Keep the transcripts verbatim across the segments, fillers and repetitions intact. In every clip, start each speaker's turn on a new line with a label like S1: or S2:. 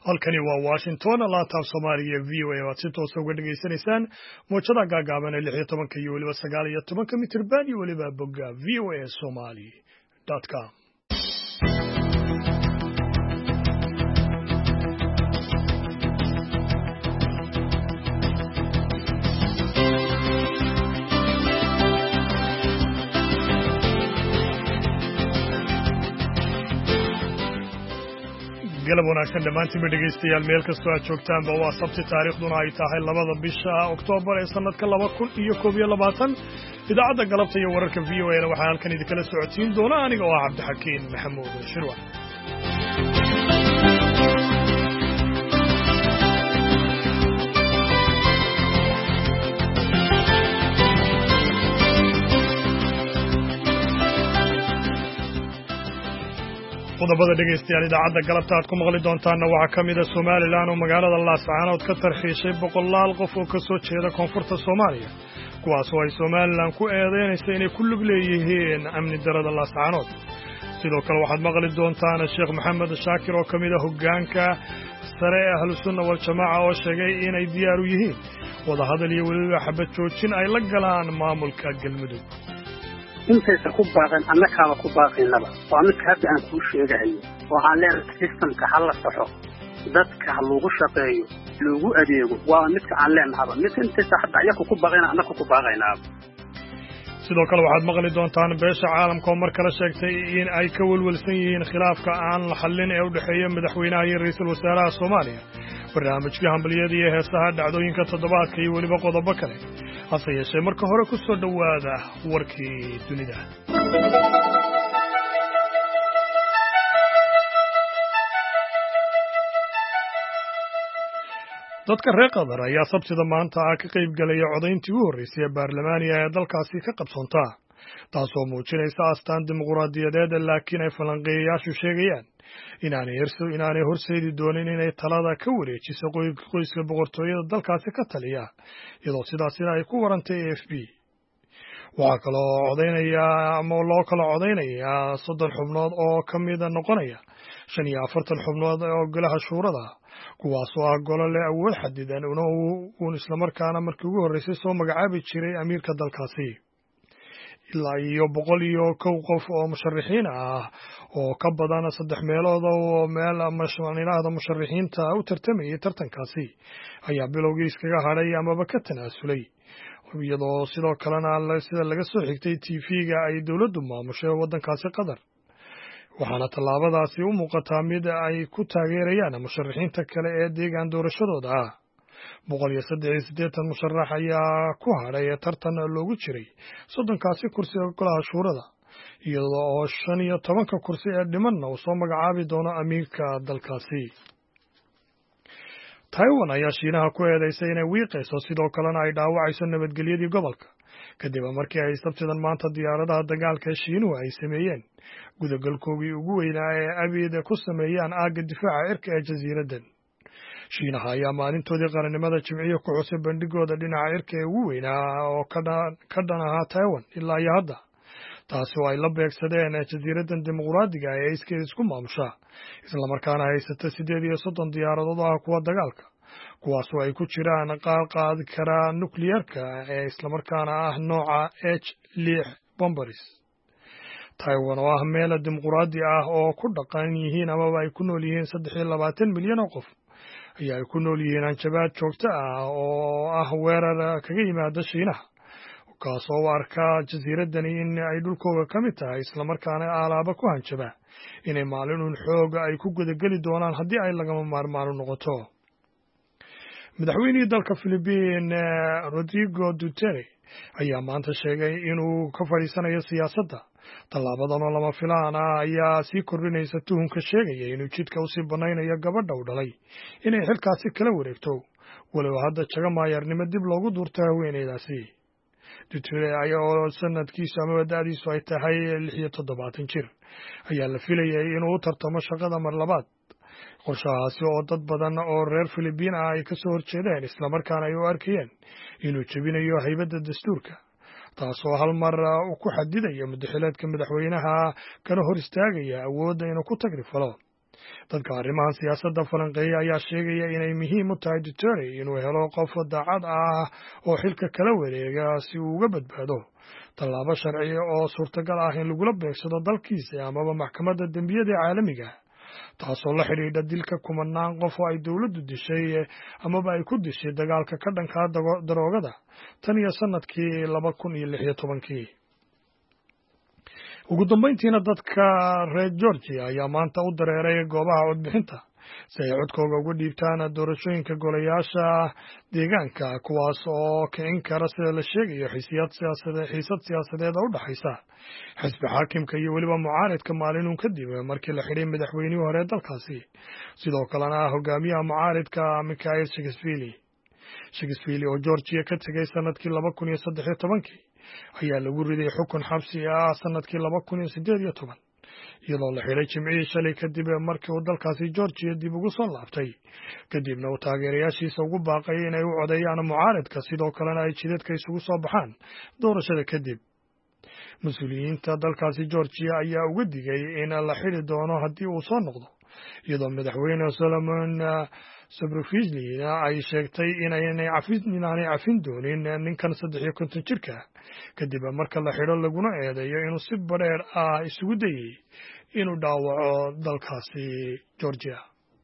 S1: halkani waa Washington laanta Soomaaliya V O A waad si toos uga dhageysanaysaan muujada gaagaaban ee lix iyo tobanka iyo waliba sagaal iyo tobanka mitirban iyo waliba bogga v o a somali dot com. galab wanaagsan dhamaantiin dhegeystayaal meel kastoo aad joogtaanba waa sabti taariikhduna ay tahay labada bisha Oktoobar ee sanadka laba kun iyo koob iyo labaatan idaacadda galabta iyo wararka V O A na waxaa halkan idinkala socodsiin doona aniga oo ah Cabdixakiin Maxamuud Shirwa. qodobada dhegeystayaal idaacadda galabta aad ku maqli doontaanna waxaa ka mid ah Somaliland oo magaalada Laascaanood ka tarxiishay boqolaal qof oo ka soo jeeda koonfurta Soomaaliya kuwaas oo ay Somaliland ku eedeynayso inay ku lug leeyihiin amni darada Laascaanood. sidoo kale waxaad maqli doontaan Sheekh Maxamed Shaakir oo ka mid ah hoggaanka sare ee Ahlus Sunna wal Jamaa oo sheegay inay diyaar u yihiin wada hadal iyo weliba xabad joojin ay la galaan maamulka Galmudug.
S2: intaysa ku baaqan annakaaba ku baaqaynaba waa mid hadda aan kuu sheegahayo waxaan leenahay systemka hal la saxo dadka lagu shaqeeyo lagu adeego waa midka aan leenahay mid intaysa hadda ayaku ku baaqayna annaka ku baaqaynaaba.
S1: sidoo kale waxaad maqli doontaan beesha caalamka oo mar kale sheegtay in ay ka walwalsan yihiin khilaafka aan la xallin ee u dhexeeya madaxweynaha iyo ra'iisul wasaaraha Soomaaliya. barnaamijka hambaliyada iyo heesaha dhacdooyinka toddobaadka iyo weliba qodobo kale hase yeeshee marka hore ku soo dhowaada warkii dunida. dadka reer Qatar ayaa sabtida maanta ah ka qayb galaya codayntii ugu horreysay ee baarlamaaniga ee dalkaasi ka qabsoonta taasoo muujinaysa astaan dimuqraadiyadeed laakiin ay falanqeeyayaashu sheegayaan inaanay inaanay horseedi doonin inay talada ka wareejiso qoyska boqortooyada dalkaasi ka taliya iyadoo sidaasina ay ku warantay A F P. waxaa kaloo codaynaya ama loo kala codaynaya soddon xubnood oo ka mid noqonaya shan iyo afartan xubnood oo golaha shuurada kuwaasoo ah golo leh awood xadidan uun islamarkaana markii ugu horreysay soo magacaabi jiray amiirka dalkaasi. ilaa iyo boqol iyo kow qof oo musharaxiin ah oo ka badan saddex meelood oo meel mashruucinaada musharaxiinta u tartamayay tartankaasi ayaa bilowgii iskaga hadhay amaba ka tanaasulay iyadoo sidoo kalena sida laga soo xigtay T V-ga ay dowladdu maamushay waddankaasi Qatar. waxaana tallaabadaasi u muuqataa mid ay ku taageerayaan musharaxiinta kale ee deegaan doorashadooda ah. boqol iyo saddex iyo siddeetan musharax ayaa ku hadhay tartan loogu jiray soddonkaasi kursi ee golaha shuurada iyadoo oo shan iyo tobanka kursi ee dhimanna uu soo magacaabi doono amiirka dalkaasi. Taiwan ayaa Shiinaha ku eedeysay inay wiiqayso sidoo kalena ay dhaawacayso nabadgelyadii gobolka kadib markii ay sabtidan maanta diyaaradaha dagaalka ee Shiinuhu ay sameeyeen gudagalkoogii ugu weynaa ee abid ku sameeyaan aagga difaaca cirka ee jasiiraddan. Shiinaha ayaa maalintoodii qarannimada Jimciye ku xusay bandhigooda dhinaca cirka ee ugu weynaa oo ka dhan ahaa Taiwan ilaa iyo hadda taasi oo ay la beegsadeen jasiiraddan dimuqraadiga ee iskeed isku maamusha islamarkaana haysata siddeed iyo soddon diyaaradood ah kuwa dagaalka kuwaasoo ay ku jiraan qaar qaadi kara nukliyeerka ee islamarkaana ah nooca H lix bombers. Taiwan oo ah meel dimuqraadi ah oo ku dhaqan yihiin amaba ay ku nool yihiin saddex iyo labaatan milyan oo qof ayaa ay ku nool yihiin hanjabaad joogto ah oo ah weerar kaga yimaada Shiinaha kaasoo u arka jasiiraddani in ay dhulkooda ka mid tahay islamarkaana alaaba ku hanjaba inay maalin uun xooga ay ku gudageli doonaan haddii ay lagama maarmaan u noqoto. madaxweynihii dalka Philippines Rodrigo Duterte ayaa maanta sheegay inuu ka fadhiisanayo siyaasadda. tallaabadan oo lama filaan ah ayaa sii kordhinaysa tuhunka sheegaya inuu jidka usii banaynayo gabadha u dhalay inay xilkaasi kala wareegto walow hadda jaga maayarnimo dib loogu duurto haweeneydaasi. Duterte ayaa oo sanadkiisu ama da'diisu ay tahay lix iyo toddobaatan jir ayaa la filayay inuu u tartamo shaqada mar labaad. qorshahaasi oo dad badan oo reer Filibiin ah ay ka soo horjeedeen islamarkaana ay u arkayeen inuu jebinayo haybadda dastuurka taasoo hal mar ku xadidaya madaxweynaha madaxweynaha kana hor istaagaya awoodda inuu ku tagrifalo dadka arrimahan siyaasadda falanqeeya ayaa sheegaya inay muhiim u tahay Duterte inuu helo qof daacad ah oo xilka kala wareega si uu uga badbaado tallaabo sharci oo suurtagal ah in lagula beegsado dalkiisa amaba maxkamadda dembiyada caalamiga taasoo la xidhiidha dilka kumanaan qof oo ay dowladdu dishay amaba ay ku dishay dagaalka ka dhanka daroogada tan iyo sanadkii laba kun iyo lix iyo tobankii. ugu dambayntiina dadka reer Georgia ayaa maanta u dareeray goobaha codbixinta si ay codkooda uga dhiibtaan doorashooyinka golayaasha deegaanka kuwaas oo kicin kara sida la sheegayo xiisad siyaasadeed xiisad siyaasadeed oo u dhaxaysa xisbi xaakimka iyo weliba mucaaradka maalinun kadib markii la xidhay madaxweynihii hore dalkaasi sidoo kalena hogaamiyaha mucaaradka Mikhail Saakashvili Saakashvili oo Georgia ka tagay sanadkii laba kun iyo saddex iyo tobankii ayaa lagu riday xukun xabsi ah sanadkii laba kun iyo siddeed iyo toban iyadoo la xidhay jimcihii shalay kadib markii uu dalkaasi Georgia dib ugu soo laabtay kadibna uu taageerayaashiisa ugu baaqay inay u codeeyaan mucaaradka sidoo kalena ay jidadka isugu soo baxaan doorashada kadib. mas-uuliyiinta dalkaasi Georgia ayaa uga digay in la xidhi doono haddii uu soo noqdo iyadoo madaxweyne Solomon Sabrofizlina ay sheegtay inaanay cafin inaanay cafin doonin ninkan saddex iyo konton jirka kadib marka la xidho laguna eedeeyo inuu si badheer ah isugu dayay inuu dhaawaco dalkaasi Georgia.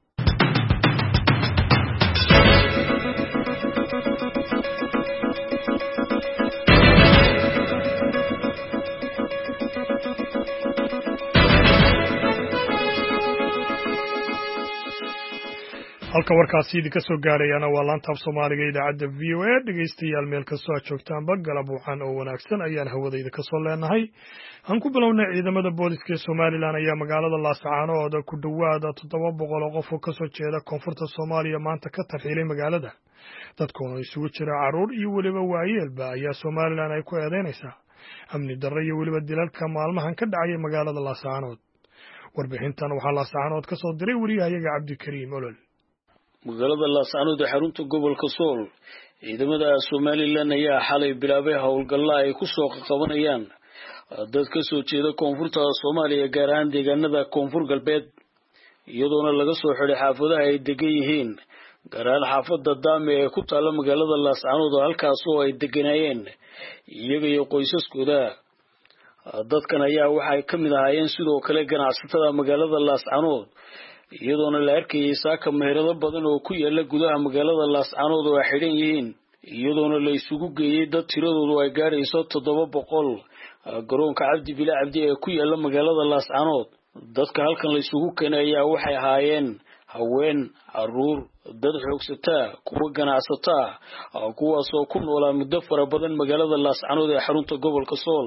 S1: halka warkaasi idinka soo gaarayana waa laanta af Soomaaliga idaacadda V O A dhegeystayaal meel kastoo aad joogtaanba galab waxaan oo wanaagsan ayaan hawadayda ka soo leenahay aan ku bilownay ciidamada booliska ee Somaliland ayaa magaalada Laascaanood ku dhawaada toddoba boqol oo qof oo ka soo jeeda koonfurta Soomaaliya maanta ka tarxiilay magaalada dadkoona isugu jira caruur iyo weliba waayeelba ayaa Somaliland ay ku eedeynaysaa amni darro iyo weliba dilalka maalmahan ka dhacay magaalada Laascaanood. warbixintan waxaa Laascaanood ka soo diray wariyahayaga Cabdikariim Olol.
S3: magaalada Laascaanood ee xarunta gobolka Sool ciidamada Somaliland ayaa xalay bilaabay howlgalla ay ku soo qabanayaan dad ka soo jeeda koonfurta Soomaaliya gaar ahaan deegaanada koonfur galbeed iyadoona laga soo xiray xaafadaha ay degan yihiin gaar ahaan xaafadda Daame ee ku taala magaalada Laascaanood halkaas oo ay deganayeen iyaga iyo qoysaskooda. dadkan ayaa waxay ka mid ahaayeen sidoo kale ganacsatada magaalada Laascaanood iyadoona la arkayay saaka meherado badan oo ku yaala gudaha magaalada Laascaanood oo ay xidhan yihiin iyadoona la isugu geeyay dad tiradoodu ay gaarayso toddoba boqol garoonka Cabdi Bila Cabdi ee ku yaala magaalada Laascaanood. dadka halkan la isugu keenay ayaa waxay ahaayeen haween, caruur, dad xoogsata, kuwa ganacsata kuwaas oo ku noolaa muddo fara badan magaalada Laascaanood ee xarunta gobolka Sool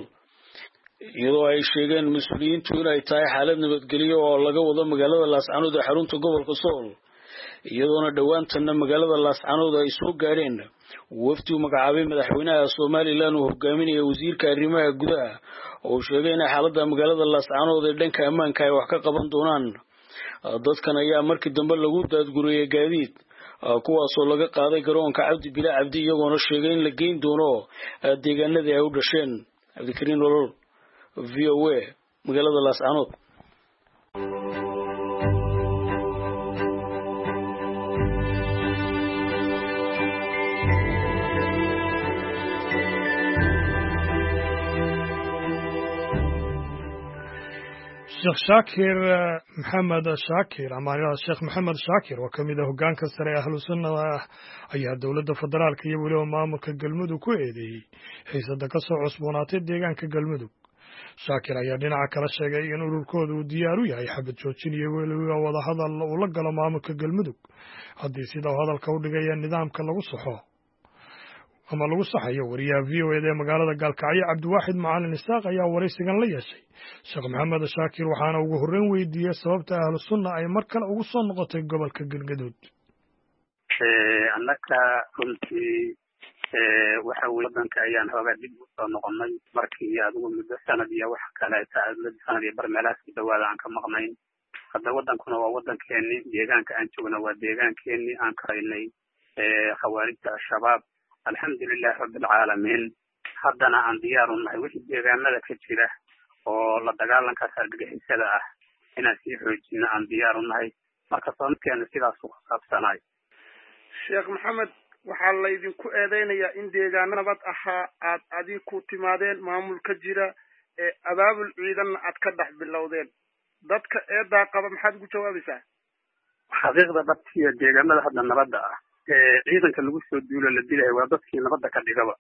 S3: iyadoo ay sheegeen mas'uuliyiintu inay tahay xaalad nabadgelyo oo laga wado magaalada Laascaanood ee xarunta gobolka Sool iyadoona dhawaantan magaalada Laascaanood ay soo gaareen wafdi uu magacaabay madaxweynaha Somaliland oo hogaaminaya wasiirka arrimaha gudaha oo sheegay in xaaladda magaalada Laascaanood ee dhanka ammaanka ay wax ka qaban doonaan. dadkan ayaa markii dambe lagu daadguriyay gaadiid kuwaas oo laga qaaday garoonka Cabdi Bila Cabdi iyagoona sheegay in la geyn doono deegaanadii ay u dhasheen. Cabdikariin Olol, V O A, magaalada Laascaanood.
S1: Sheekh Shaakir Maxamed Shaakir amaanada Sheekh Maxamed Shaakir oo kamid ah hoggaanka sare ee Ahlus Sunnah ayaa dowladda federaalka iyo weliba maamulka Galmudug ku eedeeyay xiisada ka soo cusboonaatay deegaanka Galmudug. Shaakir ayaa dhinaca kala sheegay in ururkoodu uu diyaar u yahay xabad joojin iyo weliba wada hadal uu la galo maamulka Galmudug haddii sida hadalka u dhigaya nidaamka lagu saxo ama lagu saxayo. wariyaha V O A ee magaalada Gaalkacyo Cabdiwaaxid Macalin Isaaq ayaa waraysigan la yeeshay Sheekh Maxamed Shaakir waxaana ugu horreyn weydiiyay sababta Ahlus Sunnah ay mar kale ugu soo noqotay gobolka Galgaduud.
S2: annaka runtii waxa wadanka ayaan hoogaa dib u soo noqonay markii adigu muddo sanad iyo wax kale sanad iyo bar meelahaas ku dhawaada aan ka maqnayn. hadda wadankuna waa wadankeeni, deegaanka aan joogna waa deegaankeeni aan karaynay khawaarijta al-shabaab. alxamdulilahi rabbilcaalamiin haddana aan diyaar u nahay wixii deegaanada ka jira oo la dagaalankaas argagixisada ah inaan sii xoojino aan diyaar u nahay marka sanadkeena sidaas u saabsanaay.
S4: Sheekh Maxamed, waxaa la idinku eedeynayaa in deegaano nabad ahaa aad adinku timaadeen maamul ka jira ee abaabul ciidanna aad ka dhex bilowdeen. dadka eedaa qaba maxaad ugu jawaabaysaa?
S2: xaqiiqda dhabtiya deegaanada hadda nabadda ah ee ciidanka lagu soo duulo la dilay waa dadkii nabadda ka dhigaba.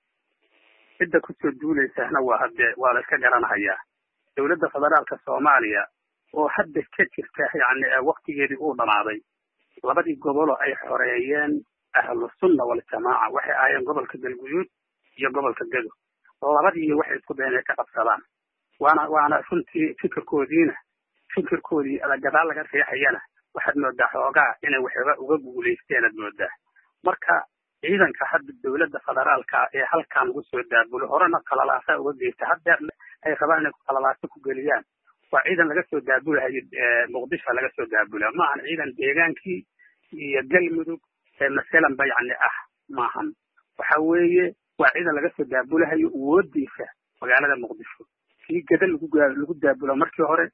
S2: cidda ku soo duulaysaana waa hadde waa la iska garanayaa. dowladda federaalka Soomaaliya oo hadda ka jirta yacni waqtigeedii uu dhamaaday labadii gobol oo ay xoreeyeen ahlu sunna wal jamaa waxay aayeen gobolka Galguduud iyo gobolka Gedo. labadii waxay isku dayeen ka qabsadaan. waana waana runtii fikirkoodiina fikirkoodii ala gadaal laga riixayana waxaad moodaa xoogaa inay waxba uga guuleysteen aad moodaa. marka ciidanka hadda dowladda federaalka ee halkan ugu soo daabulo horena qalalaasa uga geystay hadda ay rabaan inay qalalaasa ku geliyaan waa ciidan laga soo daabulayo Muqdisho laga soo daabula ma aan ciidan deegaankii iyo Galmudug ee masalan ba yacni ah maahan. waxa weeye waa ciidan laga soo daabulayo woodiisa magaalada Muqdisho kii gadal lagu lagu daabulo markii hore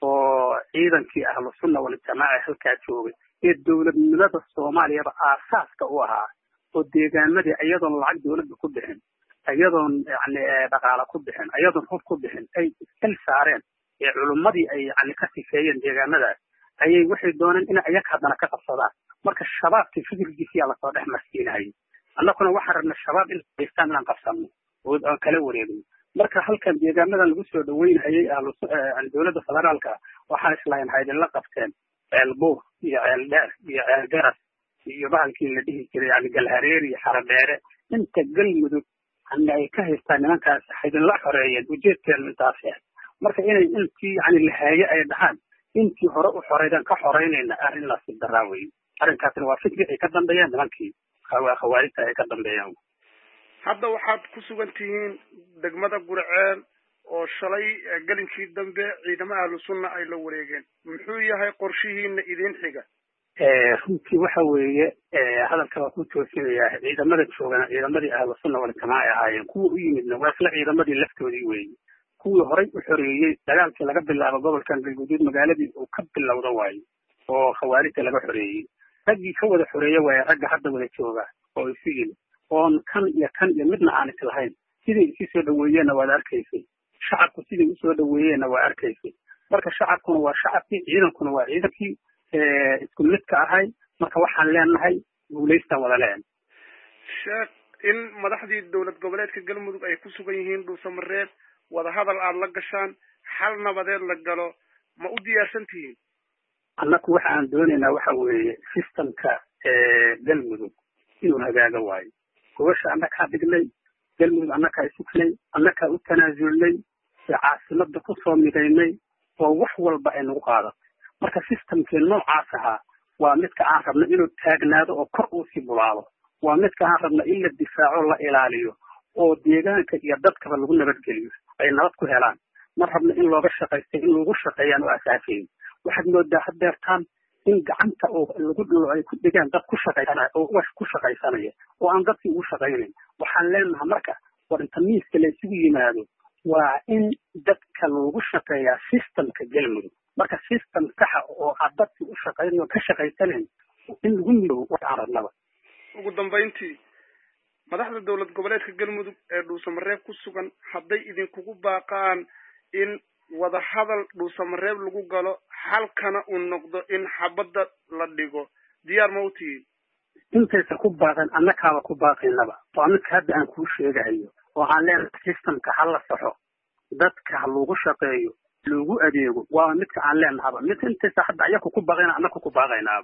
S2: oo ciidankii ahlu sunna wal jamaa halka joogay ee dowladnimada Soomaaliya aasaaska u ahaa oo deegaanadii ayadoon lacag dowladda ku bixin ayadoon yacni dhaqaale ku bixin ayadoon hub ku bixin ay iskal saareen ee culimadii ay yacni ka sifeeyeen deegaanadaas ayay waxay dooneen in ayaga haddana ka qabsadaan. marka shabaabkii fikirkiisa la soo dhex marsiinayay annaguna waxaan rabnaa shabaab in haystaan inaan qabsano oo aan kala wareegno. marka halkan deegaanadan lagu soo dhaweynayay ahlu dowladda federaalka waxaan islahayn haydin la qabteen ceelbuur iyo ceeldheer iyo ceelgaras iyo bahalkii la dhihi jiray yani galhareer iyo xarabeere inta Galmudug anna ay ka haystaan nimankaas haydin la xoreeyeen ujeedkeenu intaas yahay. marka inay intii yani lahaaye ay dhahaan intii hore u xoreeyeen ka xoreynayna arrin la si daraaway. arrinkaasna waa fikri ay ka dambeeyaan nimankii khawaarijta ay ka dambeeyaan.
S4: hadda waxaad ku sugan tihiin degmada Gurceel oo shalay galinkii dambe ciidamada ahlu sunna ay la wareegeen. muxuu yahay qorshihiina idin xiga?
S2: ee runtii waxa weeye hadalka waa ku toosinayaa ciidamada joogana ciidamadii ahlu sunna wal jamaa ay ahaayeen kuwa u yimidna waa isla ciidamadii laftoodii weeye kuwii horey u xoreeyey dagaalkii laga bilaabo gobolkan Galguduud magaaladii uu ka bilowda waaye oo khawaarijta laga xoreeyey. raggii ka wada xoreeya waaye ragga hadda wada jooga oo isu yimid oon kan iyo kan iyo midna aan is lahayn sidii isu soo dhaweeyeenna waad arkaysay shacabku sidii usoo dhaweeyeenna waa arkaysay. marka shacabkuna waa shacabkii ciidankuna waa ciidankii isku midka ahay. marka waxaan leenahay guuleystaan wada leen.
S4: sheekh, in madaxdii dowlad goboleedka Galmudug ay ku sugan yihiin Dhuusamareeb wada hadal aad la gashaan xal nabadeed la galo ma u diyaarsan tihiin?
S2: annagu waxa aan doonaynaa waxa weeye systemka Galmudug inuu hagaaga waayo. gobasha annagaa dhignay Galmudug annagaa isugnay annagaa u tanaasulnay caasimada ku soo midaynay oo wax walba ay nagu qaadato. marka systemkii noocaas ahaa waa midka aan rabno inuu taagnaado oo kor uu sii bulaalo. waa midka aan rabno in la difaaco la ilaaliyo oo deegaanka iyo dadkaba lagu nabadgeliyo ay nabad ku helaan. ma rabno in looga shaqaysto in lagu shaqeeyaan oo asaasiyin. waxaad moodaa haddeertaan in gacanta oo lagu dhulo ay ku dhigaan dad ku shaqaysanaya oo wax ku shaqaysanaya oo aan dadkii ugu shaqaynayn. waxaan leenahay marka war inta miiska la isugu yimaado waa in dadka lagu shaqeeyaa systemka Galmudug. marka system saxa oo aad dadkii u shaqaynayo ka shaqaysanayn in lagu midoobo waxaan rabnaba.
S4: ugu dambeyntii madaxda dowlad goboleedka Galmudug ee Dhuusamareeb ku sugan hadday idinkugu baaqaan in wada hadal Dhuusamareeb lagu galo halkana uu noqdo in xabadda la dhigo diyaar ma u tihiin?
S2: intaysa ku baaqan annakaaba ku baaqaynaba waa midka hadda aan kuu sheegahayo oo aan leenahay systemka ha la saxo dadka ha lagu shaqeeyo lagu adeego waa midka aan leenahaba mid intaysa hadda ayaku ku baaqayna annaku ku baaqaynaaba.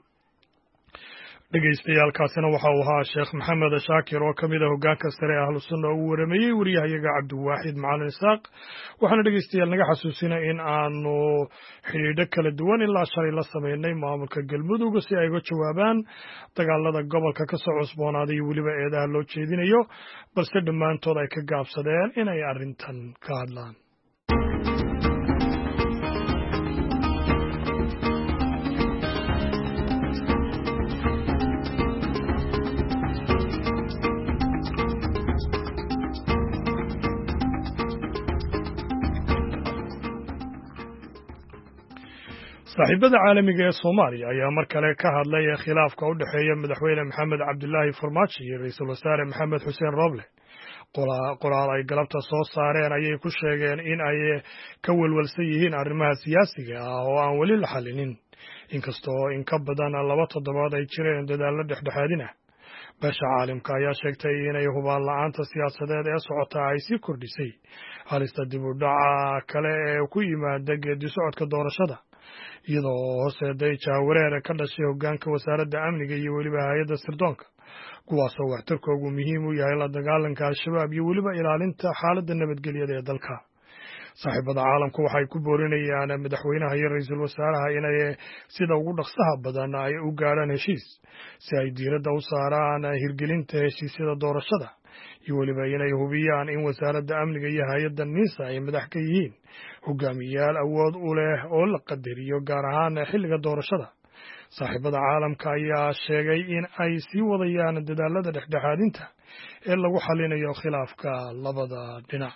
S1: dhegeystayaaalkaasina waxa uu ahaa sheekh maxamed shaakir oo ka mid ah hoggaanka sare ee ahlu sunna uu waramayey wariyahayaga cabdiwaaxid macalin isaaq. waxaana dhegeystayaal naga xasuusina in aanu xidhiidho kala duwan ilaa shalay la sameynay maamulka Galmudug si ay uga jawaabaan dagaalada gobolka ka soo cusboonaaday iyo weliba eedaha loo jeedinayo balse dhammaantood ay ka gaabsadeen inay arrintan ka hadlaan. saaxiibada caalamiga ee Soomaaliya ayaa mar kale ka hadlay khilaafka u dhaxeeya madaxweyne Maxamed Cabdullaahi Farmaajo iyo ra'iisul wasaare Maxamed Xuseen Roble. qoraal ay galabta soo saareen ayay ku sheegeen in ay ka walwalsan yihiin arrimaha siyaasiga ah oo aan weli la xallinin, inkastoo in ka badan laba toddobaad ay jireen dadaallo dhexdhexaadin ah. beesha caalamka ayaa sheegtay inay hubaan la'aanta siyaasadeed ee socota ay sii kordhisay halista dib u dhaca kale ee ku yimaada geedi socodka doorashada, iyadoo hooseeday jahwareer ka dhashay hoggaanka wasaaradda amniga iyo weliba hay-adda sirdoonka, kuwaasoo waxtarkoogu muhiim u yahay la dagaalanka al-shabaab iyo weliba ilaalinta xaaladda nabadgelyada ee dalka. saaxiibada caalamku waxay ku boorinayaan madaxweynaha iyo ra'iisul wasaaraha inay sida ugu dhaqsaha badan ay u gaadhaan heshiis si ay diiradda u saaraan hirgelinta heshiisyada doorashada, iyo weliba inay hubiyaan in wasaaradda amniga iyo hay-adda niisa ay madax ka yihiin hogaamiyayaal awood u leh oo la qadariyo gaar ahaan xilliga doorashada. saaxiibada caalamka ayaa sheegay in ay sii wadayaan dadaalada dhexdhexaadinta ee lagu xallinayo khilaafka labada dhinac.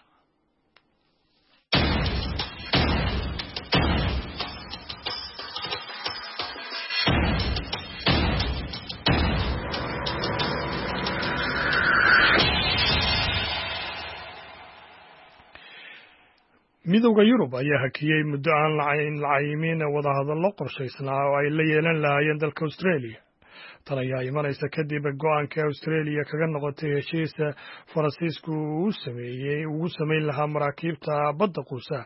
S1: midowda Yurub ayaa hakiyay muddo aan la cayimin wadahadallo qorshaysnaa oo ay la yeelan lahaayeen dalka Australia. tan ayaa imanaysa kadib go'aanka Australia kaga noqotay heshiisa Faransiisku uu sameeyey ugu sameyn lahaa maraakiibta badda quusa.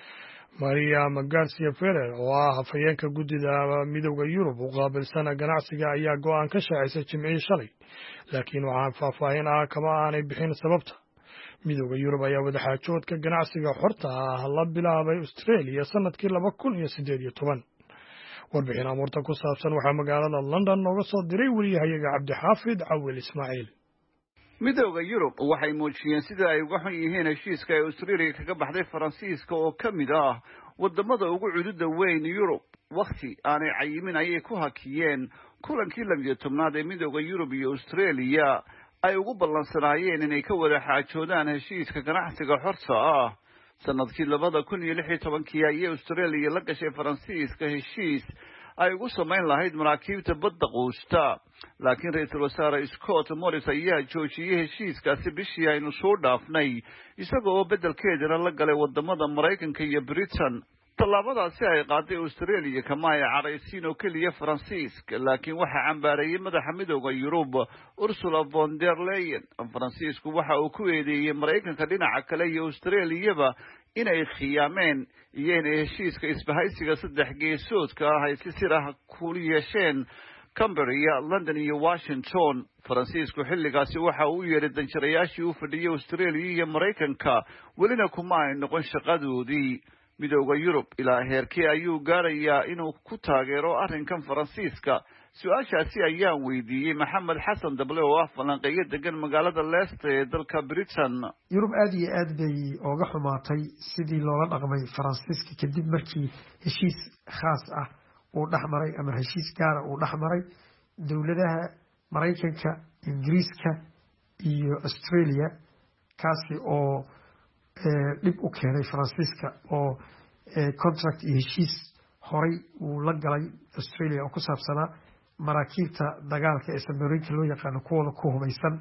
S1: Maria Garcia Ferrer oo ah hafayeenka guddida midowda Yurub u qaabilsan ganacsiga ayaa go'aan ka shaacisay Jimcihii shalay, laakiin waxaan faahfaahin ah kama aanay bixin sababta. midowda Yurub ayaa wadaxaajoodka ganacsiga xorta ah la bilaabay Australia sanadkii laba kun iyo siddeed iyo toban. warbixin amuurta ku saabsan waxaa magaalada London nooga soo diray wariyahayaga Cabdixaafid Cawil Ismaaciil.
S5: midowda Yurub waxay muujiyeen sida ay uga xun yihiin heshiiska ay Australia kaga baxday Faransiiska oo ka mid ah wadamada ugu cududa weyn Yurub. waqti aanay cayimin ayay ku hakiyeen kulankii labiyo tobnaad ee midowda Yurub iyo Australia ay ugu ballansanaayeen inay ka wada xaajoodaan heshiiska ganacsiga xorta ah. sanadkii labada kun iyo lix iyo tobankii ayay Australia la gashay Faransiiska heshiis ay ugu samayn lahayd maraakiibta badda quusta, laakiin ra'iisul wasaare Scott Morrison ayaa joojiyey heshiiskaasi bishii aynu soo dhaafnay, isaga oo beddelkeedana la galay wadamada Maraykanka iyo Britain. tallaabadaasi ay qaaday Australia kama ay caraysiin oo keliya Faransiiska, laakiin waxaa cambaareeyey madaxa midowda Yurub Ursula von der Leyen. Faransiisku waxa uu ku eedeeyey Maraykanka dhinaca kale iyo Australiyaba inay khiyaameen iyo inay heshiiska isbahaysiga saddex geesoodka ah ay si sir ah ku yeesheen Canberra, London iyo Washington. Faransiisku xilligaasi waxa uu yeeray danjirayaashii u fadhiyay Australia iyo Maraykanka, welina kuma ay noqon shaqadoodii. midowda Yurub ilaa heerkee ayuu gaarayaa inuu ku taageero arrinkan Faransiiska? su-aashaasi ayaan weydiiyey Maxamed Xasan Dable oo ah falanqeeyo degan magaalada Leicester ee dalka Britain.
S6: Yurub aad iyo aad bay uga xumaatay sidii loola dhaqmay Faransiiska kadib markii heshiis khaas ah uu dhexmaray ama heshiis gaara uu dhexmaray dowladaha Maraykanka, Ingiriiska iyo Australia, kaasi oo dhib u keenay Faransiiska oo contract iyo heshiis horay uu la galay Australia oo ku saabsanaa maraakiibta dagaalka ee submarine loo yaqaano kuwada ku hubaysan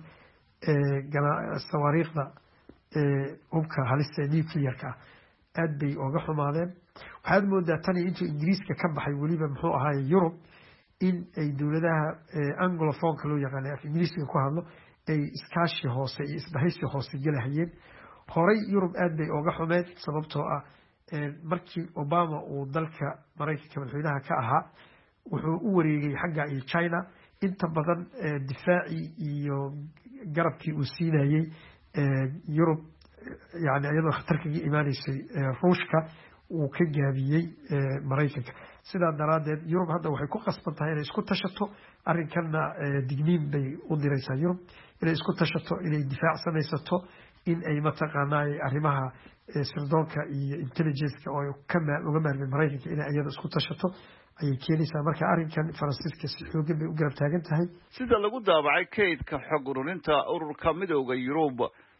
S6: sawaariikhda hubka halista nuclear-ka aad bay uga xumaadeen. waxaad moodaa tani intuu Ingiriiska ka baxay weliba muxuu ahaay Yurub in ay dowladaha anglophone loo yaqaano af Ingiriiska ku hadlo ay iskaashi hoose iyo isbahaysi hoose galahayeen. horay Yurub aad bay uga xumeed sababtoo ah markii Obama uu dalka Maraykanka madaxweynaha ka ahaa wuxuu u wareegay xagga iyo China inta badan difaaci iyo garabkii uu siinayay Yurub, yani iyadoo khatar kaga imaanaysay Ruushka uu ka gaabiyey Maraykanka. sidaa daraadeed Yurub hadda waxay ku qasban tahay inay isku tashato, arrinkanna digniin bay u diraysaa Yurub inay isku tashato, inay difaac samaysato, in ay mataqaanaa arrimaha sirdoonka iyo intelligence-ka oo ka uga maarmay Maraykanka inay iyada isku tashato ayay keenaysaa. marka arrinkan Faransiiska si xooggan bay u garab taagan tahay.
S5: sida lagu daabacay kaydka xog ururinta ururka midowda Yurub,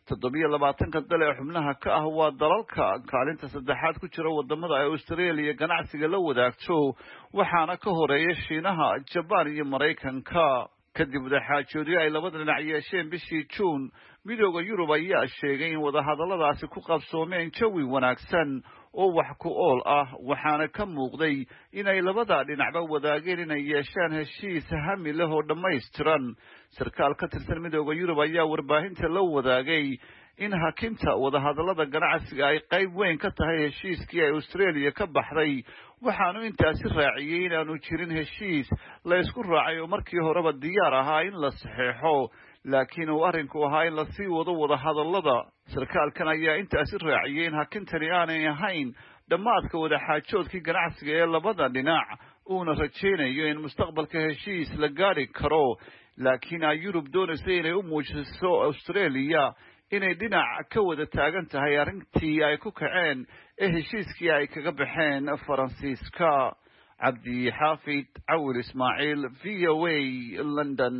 S5: toddobiyo labaatanka dal ee xubnaha ka ah waa dalalka kaalinta saddexaad ku jira wadamada ay Australia ganacsiga la wadaagto waxaana ka horeeya Shiinaha, Japan iyo Mareykanka. kadib wadaxaajoodyo ay labada dhinac yeesheen bishii June, midowga Yurub ayaa sheegay in wadahadalladaasi ku qabsoomeen jawi wanaagsan oo wax ku ool ah, waxaana ka muuqday inay labada dhinacba wadaageen inay yeeshaan heshiis hami leh oo dhammaystiran. sarkaal ka tirsan midowga Yurub ayaa warbaahinta la wadaagay in hakinta wadahadallada ganacsiga ay qayb weyn ka tahay heshiiskii ay Australia ka baxday, waxaanu intaasi raaciyay inaanu jirin heshiis la isku raacay oo markii horeba diyaar ahaa in la saxeexo, laakiin uu arrinku ahaa in la sii wado wadahadallada. sarkaalkan ayaa intaasi raaciyay in hakintani aanay ahayn dhammaadka wadaxaajoodkii ganacsiga ee labada dhinac, uuna rajaynayo in mustaqbalka heshiis la gaari karo, laakiin ay Yurub doonaysa inay u muujiso Australia inay dhinac ka wada taagan tahay arrintii ay ku kaceen ee heshiiskii ay kaga baxeen Faransiiska. Cabdi Xaafid Cawil Ismaaciil, V O A, London.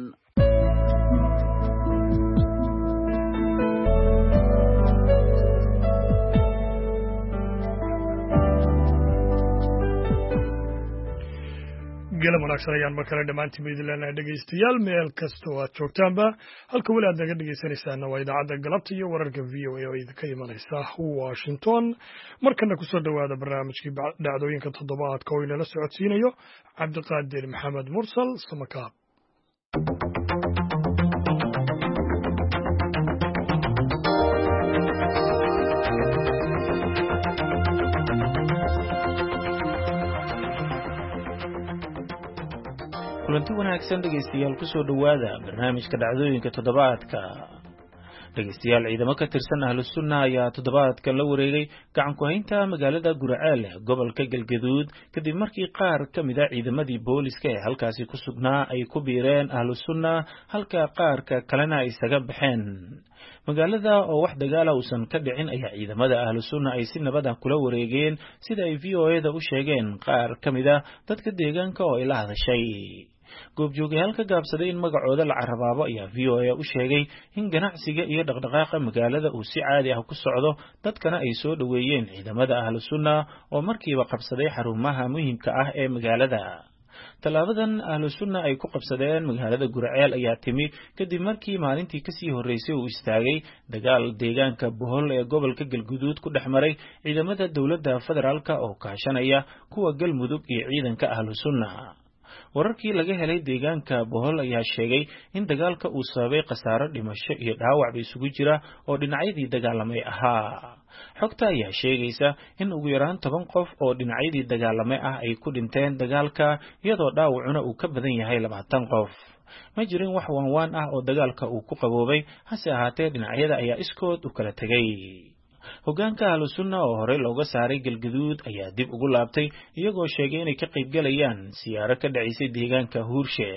S1: galab wanaagsan ayaan mar kale dhammaantiin ba idin leenahay dhegaystayaal meel kasta oo aad joogtaanba. halka weli aad naga dhegaysanaysaana waa idaacadda galabta iyo wararka v o a oo idinka imanaysa Washington. markana kusoo dhowaada barnaamijkii dhacdooyinka toddobaadka oo inala socodsiinayo Cabdiqaadir Maxamed Mursal Samakaab.
S7: kulanti wanaagsan dhegaystayaal kusoo dhowaada barnaamijka dhacdooyinka toddobaadka. dhegaystayaal ciidamo ka tirsan ahlus sunna ayaa toddobaadkan la wareegay gacan ku haynta magaalada Gurceel ee gobolka Galgaduud kadib markii qaar ka mid ah ciidamadii booliska ee halkaasi ku sugnaa ay ku biireen ahlus sunna halka qaarka kalena ay isaga baxeen. magaalada oo wax dagaal uusan ka dhicin ayaa ciidamada ahlus sunna ay si nabad ah kula wareegeen sida ay V O A-da u sheegeen qaar ka mid ah dadka deegaanka oo ila hadashay. goobjoogayaal ka gaabsaday in magacooda la carabaabo ayaa V O A u sheegay in ganacsiga iyo dhaqdhaqaaqa magaalada uu si caadi ah ku socdo, dadkana ay soo dhoweeyeen ciidamada ahlus sunna oo markiiba qabsaday xarumaha muhiimka ah ee magaalada. tallaabadan ahlus sunna ay ku qabsadeen magaalada Gurceel ayaa timi kadib markii maalintii kasii horeysay uu istaagay dagaal deegaanka Bohol ee gobolka Galgaduud ku dhex maray ciidamada dowladda federaalka oo kaashanaya kuwa Galmudug iyo ciidanka ahlus sunna. wararkii laga helay deegaanka Bohol ayaa sheegay in dagaalka uu sababay khasaaro dhimasho iyo dhaawac isugu jira oo dhinacyadii dagaalamay ahaa. xogta ayaa sheegaysa in ugu yaraan toban qof oo dhinacyadii dagaalamay ah ay ku dhinteen dagaalka, iyadoo dhaawacuna uu ka badan yahay labaatan qof. ma jirin wax waanwaan ah oo dagaalka uu ku qaboobay, hase ahaatee dhinacyada ayaa iskood u kala tegay. hoggaanka ahlus sunna oo horey looga saaray Galgaduud ayaa dib ugu laabtay iyagoo sheegay inay ka qayb galayaan siyaaro ka dhacaysay deegaanka Huurshe.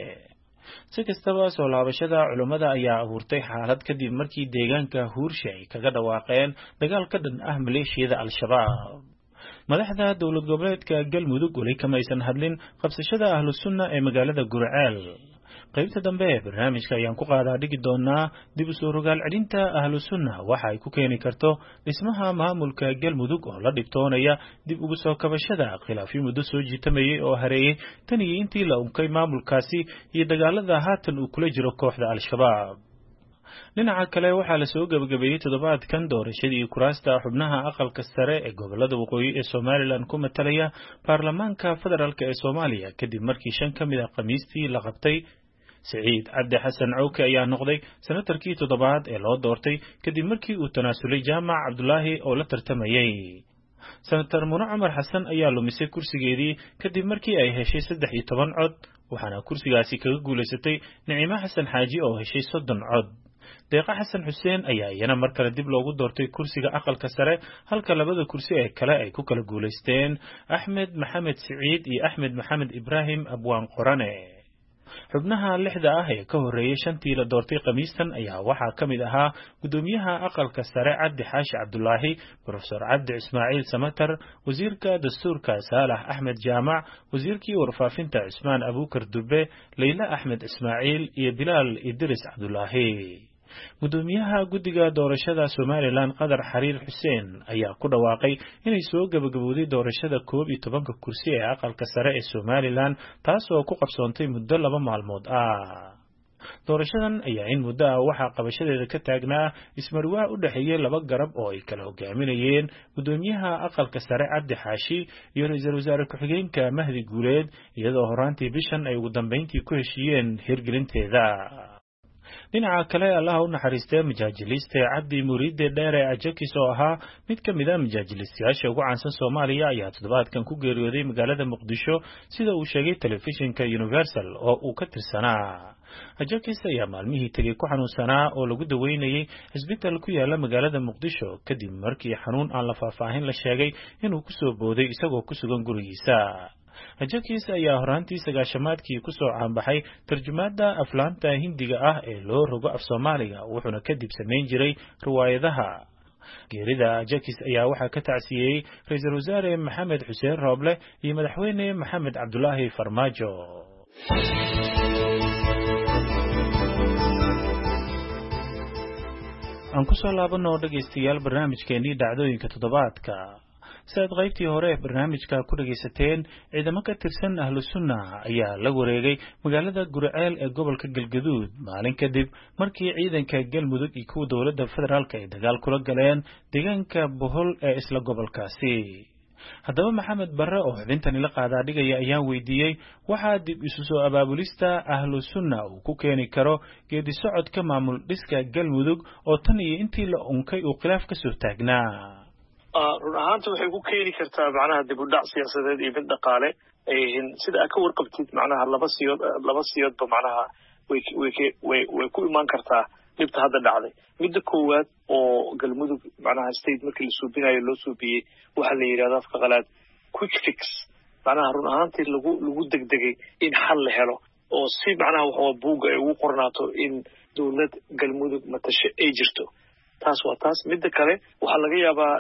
S7: si kastaba soo laabashada culimada ayaa abuurtay xaalad kadib markii deegaanka Huurshe ay kaga dhawaaqeen dagaal ka dhan ah maleeshiyada Al-Shabaab. madaxda dowlad goboleedka Galmudug weli kama aysan hadlin qabsashada ahlus sunna ee magaalada Gurceel. qaybta dambe ee barnaamijka ayaan ku qaadaa dhigi doonaa dib u soo rogaal celinta ahlus sunna waxa ay ku keeni karto dhismaha maamulka Galmudug oo la dhibtoonaya dib ugu soo kabashada khilaafyo muddo soo jiitamayay oo hareeyay tan iyo intii la unkay maamulkaasi iyo dagaalada haatan uu kula jiro kooxda Al-Shabaab. dhinaca kale waxaa la soo gabagabeeyey toddobaadkan doorashadii kuraasta xubnaha aqalka sare ee gobolada waqooyi ee Somaliland ku matalaya baarlamaanka federaalka ee Soomaaliya kadib markii shan ka mid ah khamiistii la qabtay. Saciid Cabdi Xasan Cawke ayaa noqday senatarkii toddobaad ee loo doortay kadib markii uu tanaasulay Jaamac Cabdullaahi oo la tartamayay. senator Muna Cumar Xasan ayaa lumisay kursigeedii kadib markii ay heshay saddex iyo toban cod, waxaana kursigaasi kaga guulaysatay Nicimo Xasan Xaaji oo heshay soddon cod. Deeqa Xasan Xuseen ayaa iyana mar kale dib loogu doortay kursiga aqalka sare, halka labada kursi ee kale ay ku kala guulaysteen Axmed Maxamed Saciid iyo Axmed Maxamed Ibraahim Abwaan Qorane. xubnaha lixda ah ee ka horeeyay shantii la doortay khamiistan ayaa waxaa ka mid ahaa gudoomiyaha aqalka sare Cabdi Xaashi Cabdullaahi, Professor Cabdi Ismaaciil Samatar, wasiirka dastuurka Saalax Axmed Jaamac, wasiirkii warfaafinta Cusmaan Abuukar Dube, Leyla Axmed Ismaaciil iyo Bilaal Idris Cabdullaahi. gudoomiyaha guddiga doorashada Somaliland Qadar Xariir Xuseen ayaa ku dhawaaqay inay soo gabagabowday doorashada koob iyo tobanka kursi ee aqalka sare ee Somaliland taas oo ku qabsoontay muddo laba maalmood ah. doorashadan ayaa in muddo ah waxa qabashadeeda ka taagnaa ismarwaa u dhaxeeyay laba garab oo ay kala hogaaminayeen gudoomiyaha aqalka sare Cabdi Xaashi iyo ra'iisul wasaare ku-xigeenka Mahdi Guuleed iyadoo horaantii bishan ay ugu dambeyntii ku heshiiyeen hirgelinteeda. dhinaca kale Allah u naxariistay majaajiliste Cabdi Muriide Dheere Ajakis oo ahaa mid ka mid ah majaajilistayaasha ugu caansan Soomaaliya ayaa toddobaadkan ku geeriyooday magaalada Muqdisho sida uu sheegay telefishinka Universal oo uu ka tirsanaa. Ajakis ayaa maalmihii tagay ku xanuunsanaa oo lagu daweynayay isbitaal ku yaala magaalada Muqdisho kadib markii xanuun aan la faahfaahin la sheegay inuu ku soo booday isagoo ku sugan gurigiisa. Ajakis ayaa horaantii sagaashamaadkii ku soo caanbaxay tarjumaada aflaanta Hindiga ah ee loo rogo af Soomaaliga wuxuuna kadib sameyn jiray riwaayadaha. geerida Ajakis ayaa waxaa ka tacsiyay ra'iisul wasaare Maxamed Xuseen Rooble iyo madaxweyne Maxamed Cabdullaahi Farmaajo. aan ku soo laabano dhageystayaal barnaamijkeennii dhacdooyinka toddobaadka. sidaad qaybtii hore ee barnaamijka ku dhageysateen ciidamo ka tirsan ahlu sunna ayaa la wareegay magaalada Gurceel ee gobolka Galgaduud maalin kadib markii ciidanka Galmudug iyo kuwa dowladda federaalka ay dagaal kula galeen deegaanka Bohol ee isla gobolkaasi. haddaba Maxamed Barre oo xubintani la qaadaa dhigaya ayaan weydiiyey waxaa dib isu soo abaabulista ahlu sunna uu ku keeni karo geedi socodka maamul dhiska Galmudug oo tan iyo intii la unkay uu khilaaf ka soo taagnaa.
S8: run ahaanta waxay ku keeni kartaa macnaha dib u dhac siyaasadeed iyo mid dhaqaale sida aad ka warqabtid macnaha laba siyood laba siyoodba macnaha way way way ku imaan kartaa dhibta hadda dhacday. midda koowaad oo Galmudug macnaha state markii la suubinayo loo suubiyey waxa la yiraahdaa afka qalaad quick fix macnaha run ahaantii lagu lagu degdegay in xal la helo oo si macnaha waxa buuga ay ugu qornaato in dowlad Galmudug matasho ay jirto. taas waa taas. midda kale waxaa laga yaabaa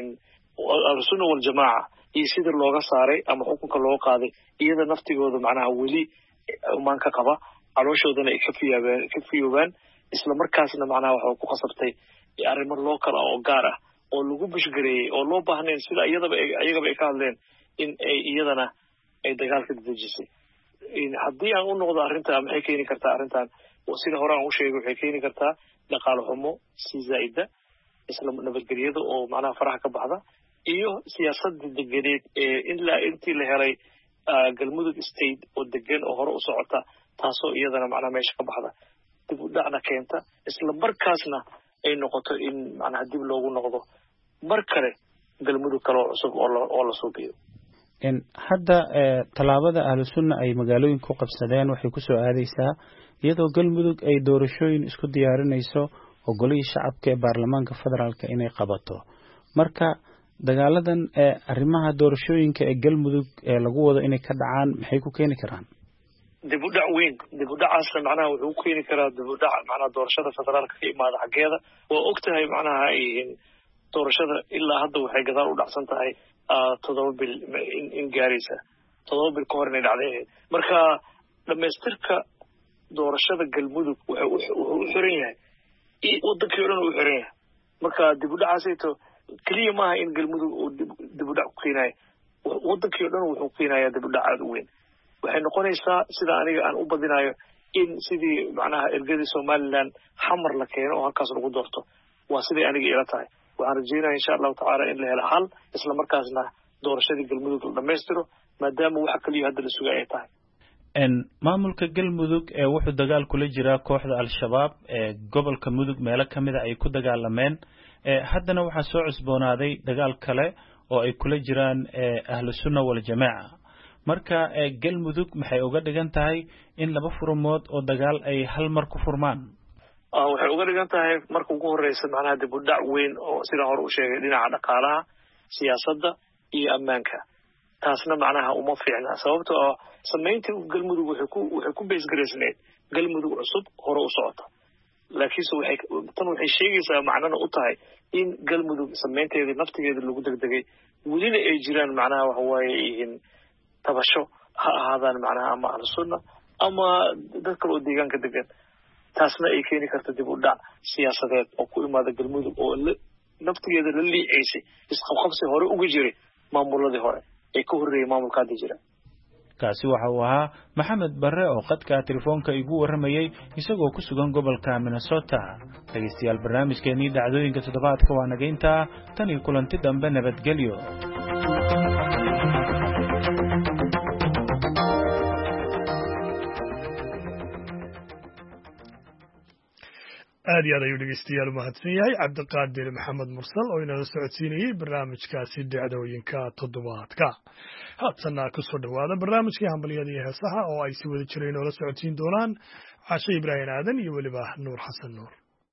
S8: al-sunna wal jamaa iyo sida looga saaray ama xukunka loo qaaday iyada naftigooda macnaha weli umaan ka qaba calooshoodana ay ka fiyaabaan ka fiyoobaan isla markaasna macnaha waxa ku qasabtay arrimo loo kala oo gaar ah oo lagu bushgareeyay oo loo baahneen sida iyadaba iyagaba ay ka hadleen in ay iyadana ay dagaalka dejisay. haddii aan u noqdo arrinta maxay keeni kartaa arrintan sida hore aan u sheegay waxay keeni kartaa dhaqaale xumo si zaa'ida isla nabadgelyada oo macnaha faraha ka baxda iyo siyaasadda deganeed ee ilaa intii la helay Galmudug state oo degan oo hore u socota taasoo iyadana macnaha meesha ka baxda dib u dhacna keenta isla markaasna ay noqoto in macnaha dib loogu noqdo mar kale Galmudug kale oo cusub oo la suubiyo.
S9: hadda talaabada ahlu sunna ay magaalooyin ku qabsadeen waxay ku soo aadaysaa iyadoo Galmudug ay doorashooyin isku diyaarinayso oo golihii shacabka ee baarlamaanka federaalka inay qabato. marka dagaaladan ee arrimaha doorashooyinka ee Galmudug ee lagu wado inay ka dhacaan maxay ku keeni karaan?
S8: dib u dhac weyn dib u dhacaasna macnaha wuxuu ku keeni karaa dib u dhac macnaha doorashada federaalka ka imaada xaggeeda. waa ogtahay macnaha doorashada ilaa hadda waxay gadaal u dhacsan tahay toddoba bil in gaaraysa toddoba bil ka hor inay dhacday. marka dhamaystirka doorashada Galmudug wuxuu u xiran yahay wadankii oo dhan uu xiran yahay. marka dib u dhacaasayto kaliya maaha in Galmudug uu dib u dhac ku keenayo wadankii oo dhan wuxuu keenayaa dib u dhac aad u weyn. waxay noqonaysaa sida aniga aan u badinayo in sidii macnaha ergadii Somaliland xamar la keeno oo halkaas lagu doorto waa sidii aniga ila tahay. waxaan rajeynayaa insha allahu tacaala in la helo xal isla markaasna doorashadii Galmudug la dhammaystiro maadaama waxa kaliya hadda la sugay ay tahay.
S7: maamulka Galmudug ee wuxuu dagaal kula jiraa kooxda al-shabaab ee gobolka Mudug meelo kamid ah ay ku dagaalameen. haddana waxaa soo cusboonaaday dagaal kale oo ay kula jiraan ahlu sunna wal jamaa. marka Galmudug maxay uga dhigan tahay in laba furmood oo dagaal ay hal mar ku furmaan?
S8: waxay uga dhigan tahay marka ugu horeysa macnaha dib u dhac weyn oo sida hore u sheegay dhinaca dhaqaalaha siyaasadda iyo ammaanka. taasna macnaha uma fiicna sababtoo ah samaynta Galmudug waxay ku waxay ku beesgareysneed Galmudug cusub hore u socota. laakiinse waxay tan waxay sheegaysaa macnana u tahay in Galmudug samaynteeda naftigeeda lagu degdegay welina ay jiraan macnaha waxa waaye tabasho ha ahaadaan macnaha ama al-sunna ama dad kale oo deegaanka degan. taasna ay keeni karto dib u dhac siyaasadeed oo ku imaada galmudug oo naftigeeda la liicaysay isqabqabsi hore uga jiray maamuladii hore ee ka horreeyay maamulka hadda jira.
S7: kaasi waxa uu ahaa maxamed barre oo qadka telefoonka igu waramayay isagoo ku sugan gobolka Minnesota. dhageystayaal barnaamijkeennii dhacdooyinka toddobaadka waa naga intaa, tan iyo kulanti dambe nabadgelyo.
S1: aad iyo aad ayuu dhegeystayaal umahadsan yahay cabdiqaadir maxamed mursal oo inala socodsiinayey barnaamijkaasi dhacdooyinka toddobaadka. haatana kusoo dhawaada barnaamijkii hambalyada iyo heesaha oo ay si wada jireen noola socodsiin doonaan cashe ibraahim aadan iyo weliba nuur xasan nuur.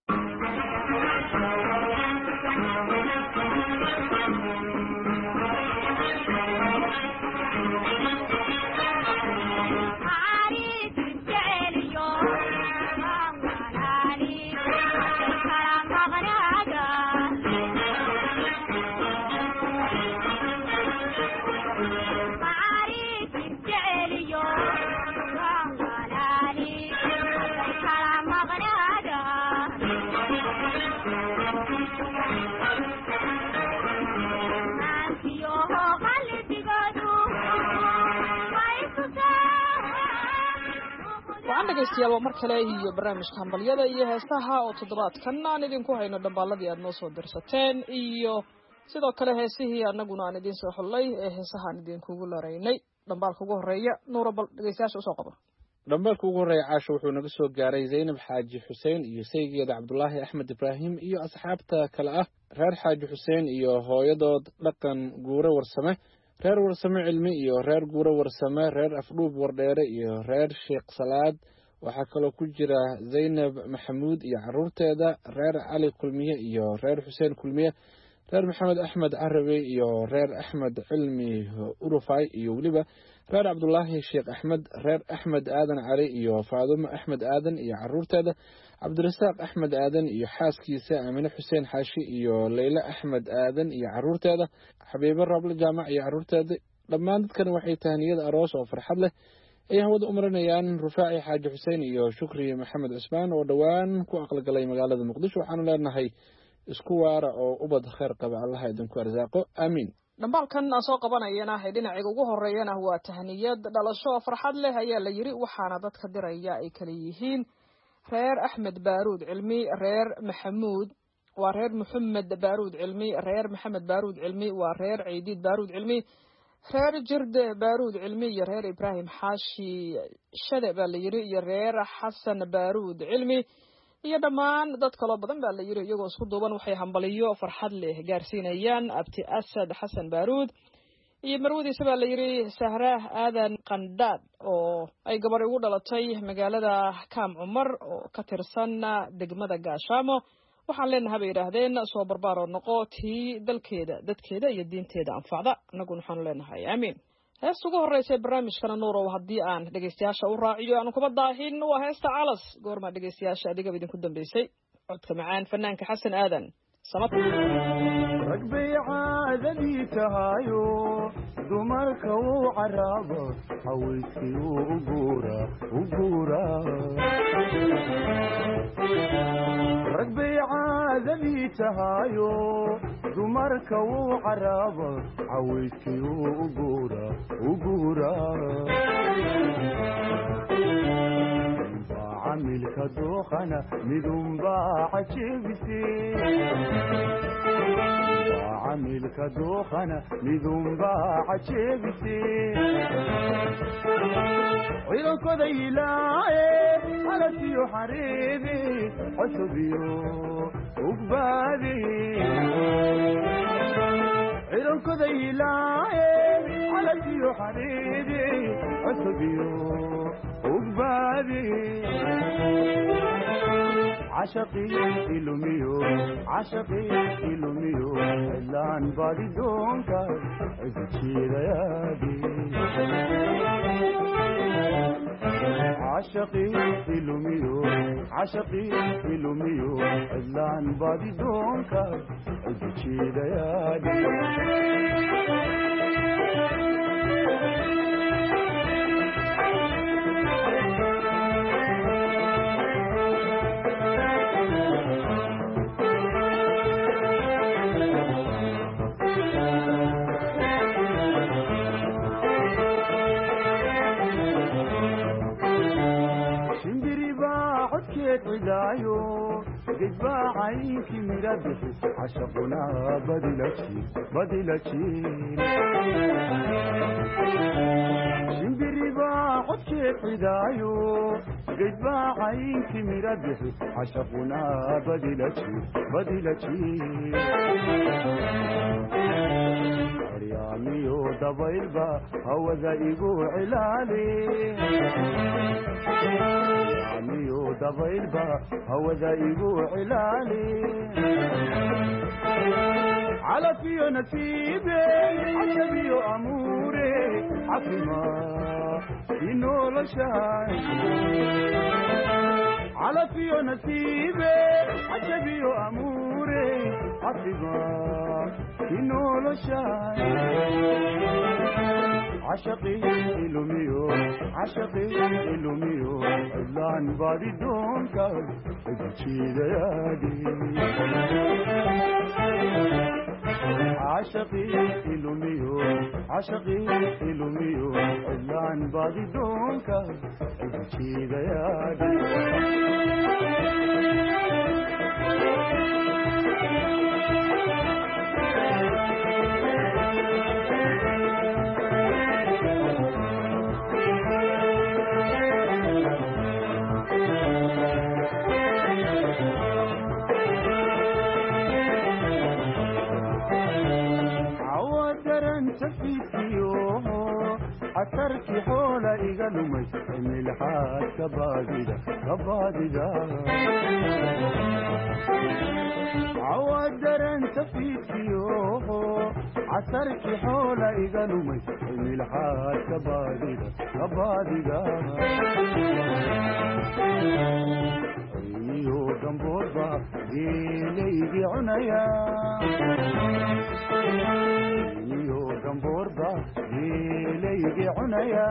S10: dhegeystayaal waa mar kale iyo barnaamijka hambalyada iyo heesaha oo toddobaadkan aan idinku hayno dhambaaladii aad noo soo dirsateen iyo sidoo kale heesihii annaguna aan idiin soo xullay ee heesahaan idinkugu laraynay. dhambaalka ugu horeeya nuuro bal dhegeystayaasha usoo qabo.
S11: dhambaalka ugu horeeya caasho wuxuu naga soo gaaray zaynab xaaji xuseen iyo saygeeda cabdulaahi axmed ibraahim iyo asxaabta kale ah reer xaaji xuseen iyo hooyadood dhaqan guure warsame, reer warsame cilmi iyo reer guure warsame, reer afdhuub wardheere iyo reer sheekh salaad. waxaa kaloo ku jira zaynab maxamuud iyo caruurteeda, reer cali kulmiye iyo reer xuseen kulmiye, reer maxamed axmed carabi iyo reer axmed cilmi urufay iyo weliba reer cabdulaahi sheekh axmed, reer axmed aadan cali iyo faadumo axmed aadan iyo caruurteeda, cabdirasaaq axmed aadan iyo xaaskiisa aamine xuseen xaashi iyo leyle axmed aadan iyo caruurteeda, xabiibo rable jaamac iyo caruurteeda. dhammaan dadkan waxay tahniyada aroos oo farxad leh ay hawada u marinayaan rufaaci xaaji xuseen iyo shukri maxamed cusmaan oo dhowaan ku aqalgalay magaalada muqdisho. waxaanu leenahay isku waara oo ubad khayr qaba allaha idinku arsaaqo, aamiin.
S10: dhambaalkan aan soo qabanayana ee dhinaciga ugu horeeyana waa tahniyad dhalasho farxad leh ayaa la yiri, waxaana dadka diraya ay kala yihiin reer axmed baaruud cilmi, reer maxamuud waa reer maxamed baaruud cilmi, reer maxamed baaruud cilmi waa reer ciidiid baaruud cilmi, reer jirde baaruud cilmi iyo reer ibraahim xaashi shade baa la yiri, iyo reer xasan baaruud cilmi iyo dhammaan dad kaloo badan baa la yiri. iyagoo isku duuban waxay hambaliyo farxad leh gaarsiinayaan abti asad xasan baaruud iyo marwadiisa baa la yiri sahraah aadan qandhaad oo ay gabar ugu dhalatay magaalada kaam cumar oo ka tirsan degmada gaashaamo. waxaan leenahay bay yidhaahdeen soo barbaaroo noqo tii dalkeeda dadkeeda iyo diinteeda anfacda, annaguna waxaanu leenahay aamiin. heesta ugu horreysa barnaamijkana nuurow haddii aan dhegeystayaasha u raaciyo aanu kuma daahin waa heesta calas. goormaa dhegeystayaasha adigaba idinku dambeysay? codka macaan fanaanka xasan aadan samad.
S12: rag bay caadadii tahayo dumarka uu caraabo haweyskii uu u guura u guura rag bay caadadii tahayo dumarka uu caraabo haweyskii uu u guura u guura camilka dooqana midunbaa cajebisay camilka dooqana midunbaa cajebisay ciidankoda ilaaye alasiyo xariibi cosubiyo ugbaadi ciidankoda ilaaye alasiyo xariibi cosubiyo ugbaadi عشقي إلوميو عشقي إلوميو إلان بادي دونكا عزتشي ليادي عشقي إلوميو عشقي إلوميو إلان بادي دونكا عزتشي ليادي عدايو قدبا عينك مربح عشقنا بدلتي بدلتي شنبري باعد شيخ عدايو قدبا عينك مربح عشقنا بدلتي بدلتي عريانيو دبيلبا هو ذايقو علالي عريانيو دبيلبا هو ذايقو علالي على فيو نسيبي عشبيو أموري عفما إنو لشاي على فيو نسيبي عشبيو أموري عفما إنو لشاي عشقي إلوميو عشقي إلوميو إلان بادي دونك إبتشي ديادي عشقي إلوميو عشقي إلوميو إلان بادي دونك إبتشي ديادي أثرك حول إيقالومي ملحات كباديدا كباديدا عوادر انت فيك يوهو أثرك حول إيقالومي ملحات كباديدا كباديدا أيو جنبوضا إليك عنايا أيو جنبوضا إليك عنايا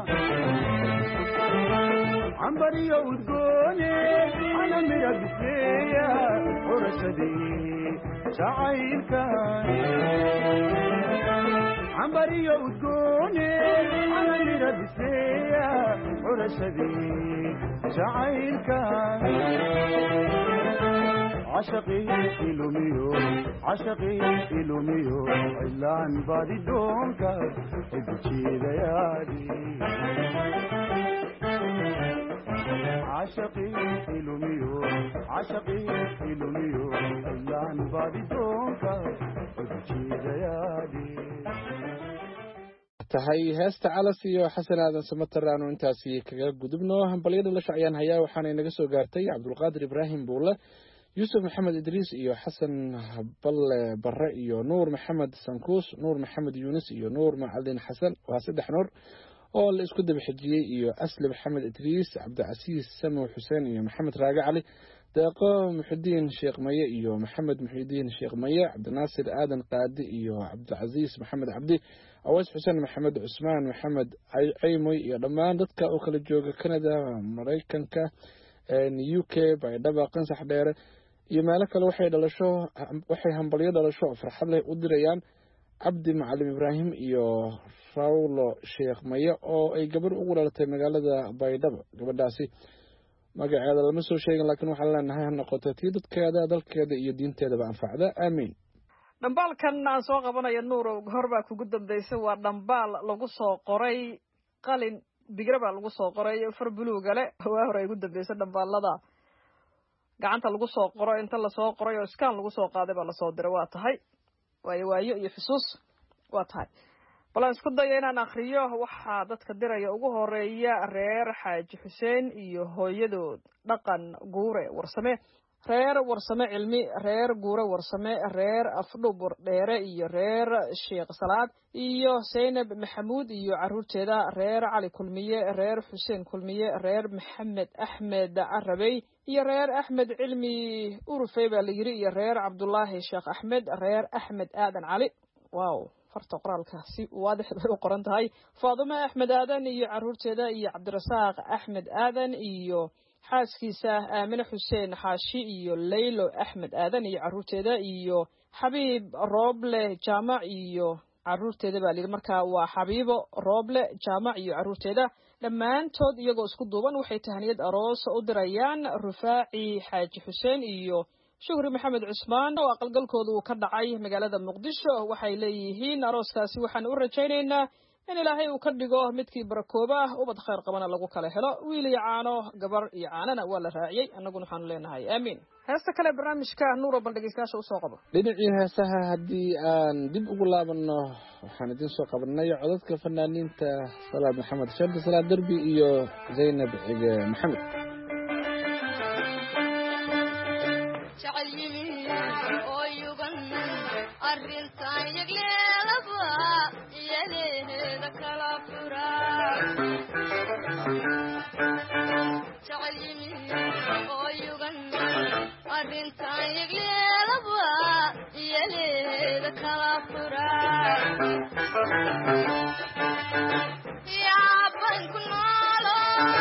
S12: عنبري وتقولي أنا مرقسية ورشدي شعيرك عنبري وتقولي أنا مرقسية ورشدي شعيرك عشقي إلوميو عشقي إلوميو إلا عن بادي دونك إبتشي ليالي عشقي إلوميو عشقي إلوميو إلا عن بادي دونك إبتشي ليالي
S11: tahay heesta calas iyo xasan aadan samataraan oo intaasi kaga gudubno hambalyada la shacayaan hayaa waxaana inaga soo gaartay cabdulqaadir ibraahim buule yuusuf maxamed idriis iyo xasan balle barre iyo nuur maxamed sankuus nuur maxamed yuunus iyo nuur macalin xasan waa saddex nuur oo la isku daba xijiyey iyo asli maxamed idriis cabdicasiis samow xuseen iyo maxamed raage cali deeqo muxidiin sheekh maye iyo maxamed muxidiin sheekh maye cabdinaasir aadan qaadi iyo cabdicasiis maxamed cabdi aways xuseen maxamed cusmaan maxamed caymoy iyo dhammaan dadka oo kala jooga canada maraykanka u k baydhaba qansax dheere iyo meelo kale waxay dhalasho waxay hambalyo dhalasho farxad leh u dirayaan cabdi macalin ibraahim iyo rawlo sheekh maye oo ay gabar ugu dhalatay magaalada baydhabo gabadhaasi magaceeda lama soo sheegin laakiin waxaan leenahay ha noqoto tii dadkeeda dalkeeda iyo diinteedaba anfacda aamiin
S10: dhambaalkan aan soo qabanayo nuurow hor baa kugu dambaysa waa dhambaal lagu soo qoray qalin bigra baa lagu soo qoray far buluuga leh waa hore ugu dambaysa dhambaalada gacanta lagu soo qoro inta la soo qoray oo scan lagu soo qaaday baa la soo diray waa tahay waayo waayo iyo xusuus waa tahay balan isku dayo inaan akhriyo waxaa dadka diraya ugu horeeya reer xaaji xuseen iyo hooyadood dhaqan guure warsame reer warsame cilmi reer guure warsame reer afdhub dheere iyo reer sheekh salaad iyo Zainab Maxamuud iyo caruurteeda reer Cali Kulmiye reer Xuseen Kulmiye reer Maxamed Axmed Arabey iyo reer Axmed Cilmi Urufay baa la yiri iyo reer Cabdullaahi Sheekh Axmed reer Axmed Aadan Cali wow farta qoraalkaasi waadix bay u qoran tahay Faaduma Axmed Aadan iyo caruurteeda iyo Cabdirasaaq Axmed Aadan iyo xaaskiisa Aamina Xuseen Xaashi iyo Laylo Axmed Aadan iyo caruurteeda iyo Xabiib Rooble Jaamac iyo caruurteeda baa layidhi marka waa xabiibo rooble jaamac iyo caruurteeda dhammaantood iyagoo isku duuban waxay tahaniyad aroos u dirayaan rufaaci xaaji xuseen iyo shukri maxamed cusmaan oo aqalgalkooda uu ka dhacay magaalada muqdisho waxay leeyihiin arooskaasi waxaan u rajaynaynaa in ilaahay uu ka dhigo midkii barakooba ah ubad khayr qabana lagu kala helo wiil iyo caano gabar iyo caanana waa la raaciyey annaguna waxaanu leenahay aamiin heesta kale barnaamijka nuuro bal dhegeystayaasha usoo qabo
S11: dhinacii heesaha haddii aan dib ugu laabanno waxaan idiin soo qabanay codadka fanaaniinta salaad maxamed shardi salaad derbi iyo zaynab cige maxamed
S13: arrintan yagleelaba iyaleeda kala fura jecel yimi oo yugan arrintan yagleelaba iyaleeda kala fura yaaban ku noolo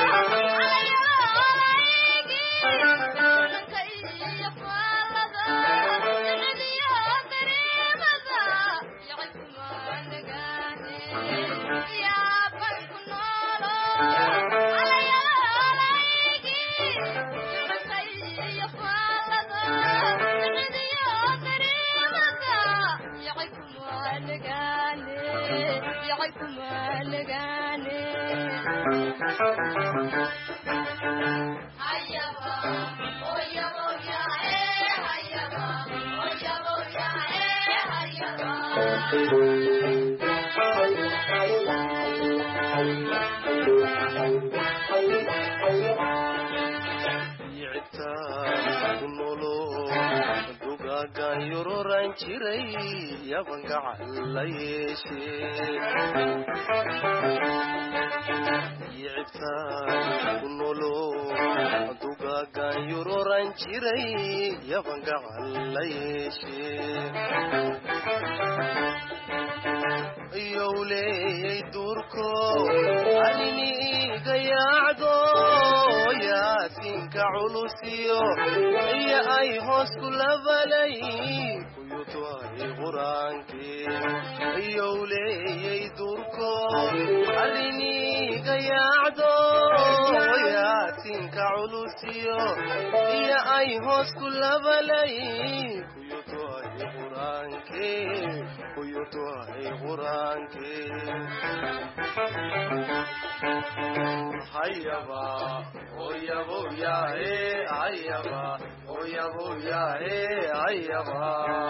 S14: yururan jiray yaban gacan la yeeshee yicibtaan ku nolo dugaagan yururan jiray yaban gacan la yeeshee yowleeyay duurko aniniga yaacdo yaasinka culusiyo iyo ay hoos ku labalay kuyutu ay quraankii yowleeyay duurko aniniga yaacdo yaasinka culusiyo iyo ay hoos ku labalay kuyutu ay quraankii kuyutu ay quraankii hayaba oyabo yahe hayaba oyabo yahe hayaba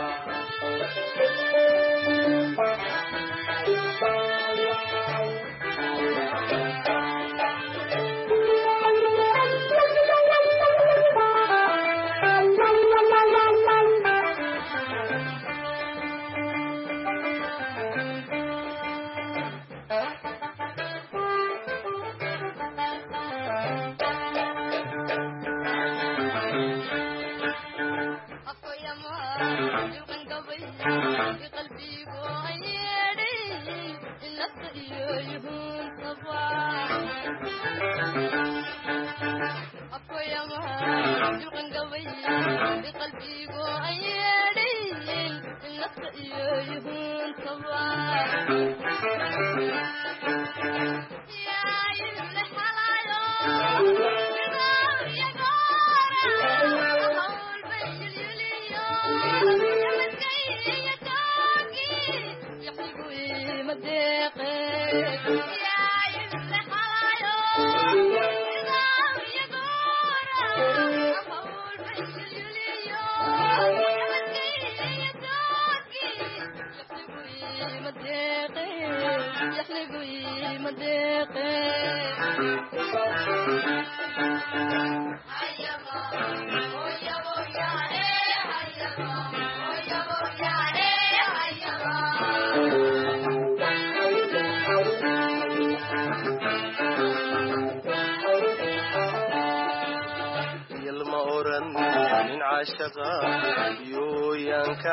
S14: yooyanka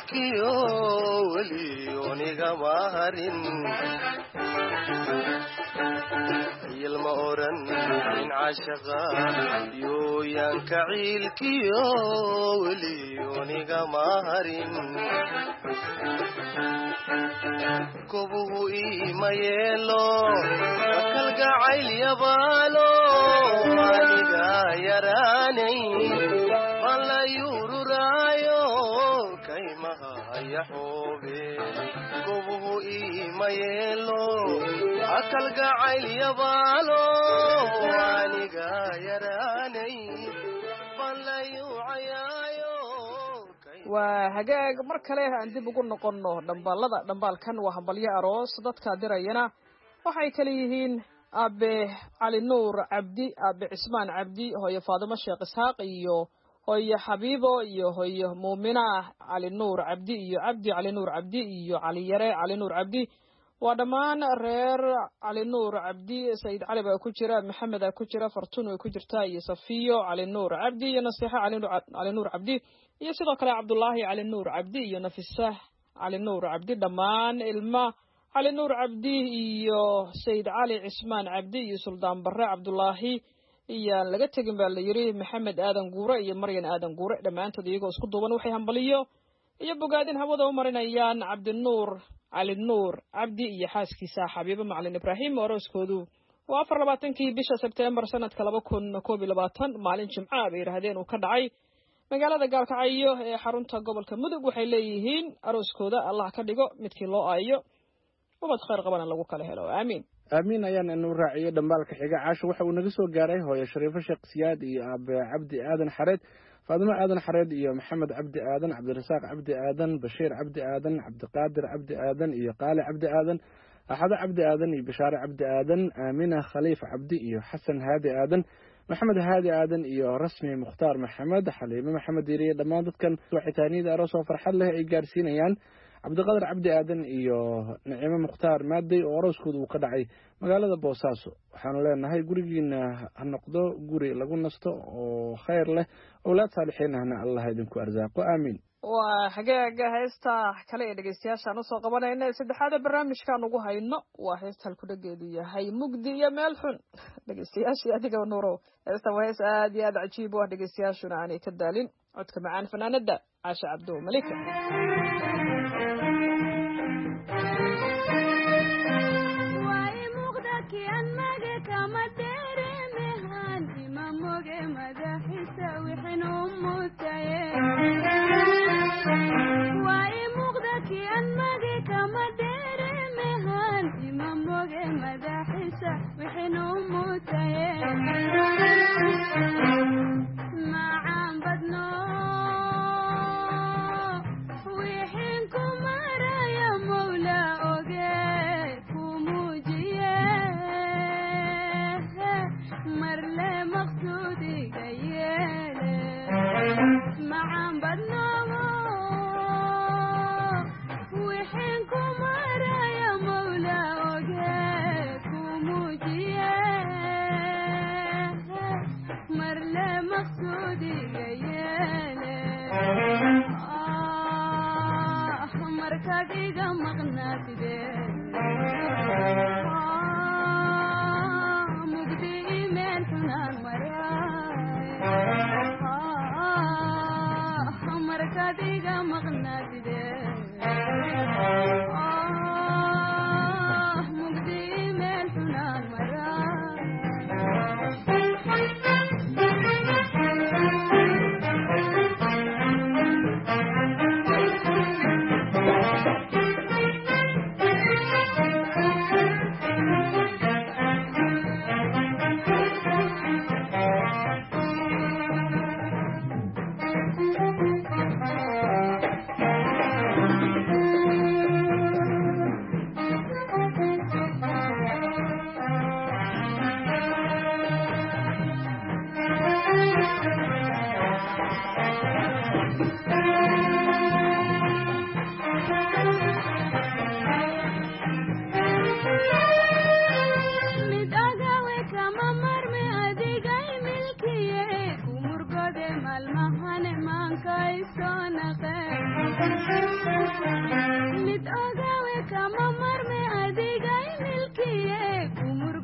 S14: ciilkiyo weliyoniga maharin ilma oran in caashaqa yooyaanka ciilkiyo weliyoniga maharin kobuhu iima yeelo kalgacayl yabaalo aniga yaraanay balla yururaayo kaymaha yaxoobe kobuhu iima yeelo kalgacayl yabaalo aniga yaraanay balla yucayaayo
S10: waa hagaag mar kale aan dib ugu noqonno dhambaalada dhambaalkan waa hambalyo aroos dadka dirayana waxay kala yihiin aabe cali nuur cabdi aabe cismaan cabdi hooyo faadimo sheekh isxaaq iyo hooyo xabiibo iyo hooyo muumina cali nuur cabdi iyo cabdi cali nuur cabdi iyo cali yare cali nuur cabdi waa dhammaan reer cali nuur cabdi sayid cali baa ku jira maxamed aa ku jira fartuun way ku jirtaa iyo safiyo cali nuur cabdi iyo nasiixa cali nuur cabdi iyo sidoo kale cabdullaahi cali nuur cabdi iyo nafisa cali nuur cabdi dhammaan ilma cali nuur cabdi iyo sayid cali cismaan cabdi iyo suldaan barre cabdullaahi iyaan laga tegin baa la yidhi maxamed aadan guure iyo maryan aadan guure dhammaantood iyagoo isku duuban waxay hambaliyo iyo bogaadin hawada u marinayaan cabdinuur cali nuur cabdi iyo xaaskiisa xabiibo macalin ibraahim orooskoodu waa afar labaatankii bisha sebtembar sanadka laba kun koob iyo labaatan maalin jimca bay yidhaahdeen uu ka dhacay magaalada gaalkacyo ee xarunta gobolka mudug waxay leeyihiin arooskooda allah ka dhigo midkii loo aayo ubad khayr qabana lagu kala helo aamiin
S11: aamiin ayaan inu raaciyo dhambaalka xiga caasho waxa uu naga soo gaaray hooyo shariifo sheekh siyaad iyo aabe cabdi aadan xareed faadimo aadan xareed iyo maxamed cabdi aadan cabdirasaaq cabdi aadan bashiir cabdi aadan cabdiqaadir cabdi aadan iyo qaali cabdi aadan axado cabdi aadan iyo bashaare cabdi aadan aamina khaliif cabdi iyo xasan haadi aadan maxamed haadi aadan iyo rasmi mukhtaar maxamed xaliime maxamed yiriye dhammaan dadkan waxitaaniyada aroos oo farxad leh ay gaarsiinayaan cabdiqadar cabdi aadan iyo nicimo mukhtaar maaday oo arooskooda uu ka dhacay magaalada boosaaso waxaanu leenahay gurigiina ha noqdo guri lagu nasto oo khayr leh owlaad saalixiinahna allah idinku arsaaqo aamiin
S10: waa hagaaga heesta kale ee dhegeystayaashaan usoo qabanayna saddexaada barnaamijkaan ugu hayno waa heesta halkudhageedu yahay mugdi iyo meel xun dhegeystayaashii adiga nuurow heestan waa hees aad iyo aad cajiib u ah dhegeystayaashuna aanay ka daalin codka macaan fanaanada caasha cabdo malika
S15: mid ogawe kama marme adigay milkiye kumur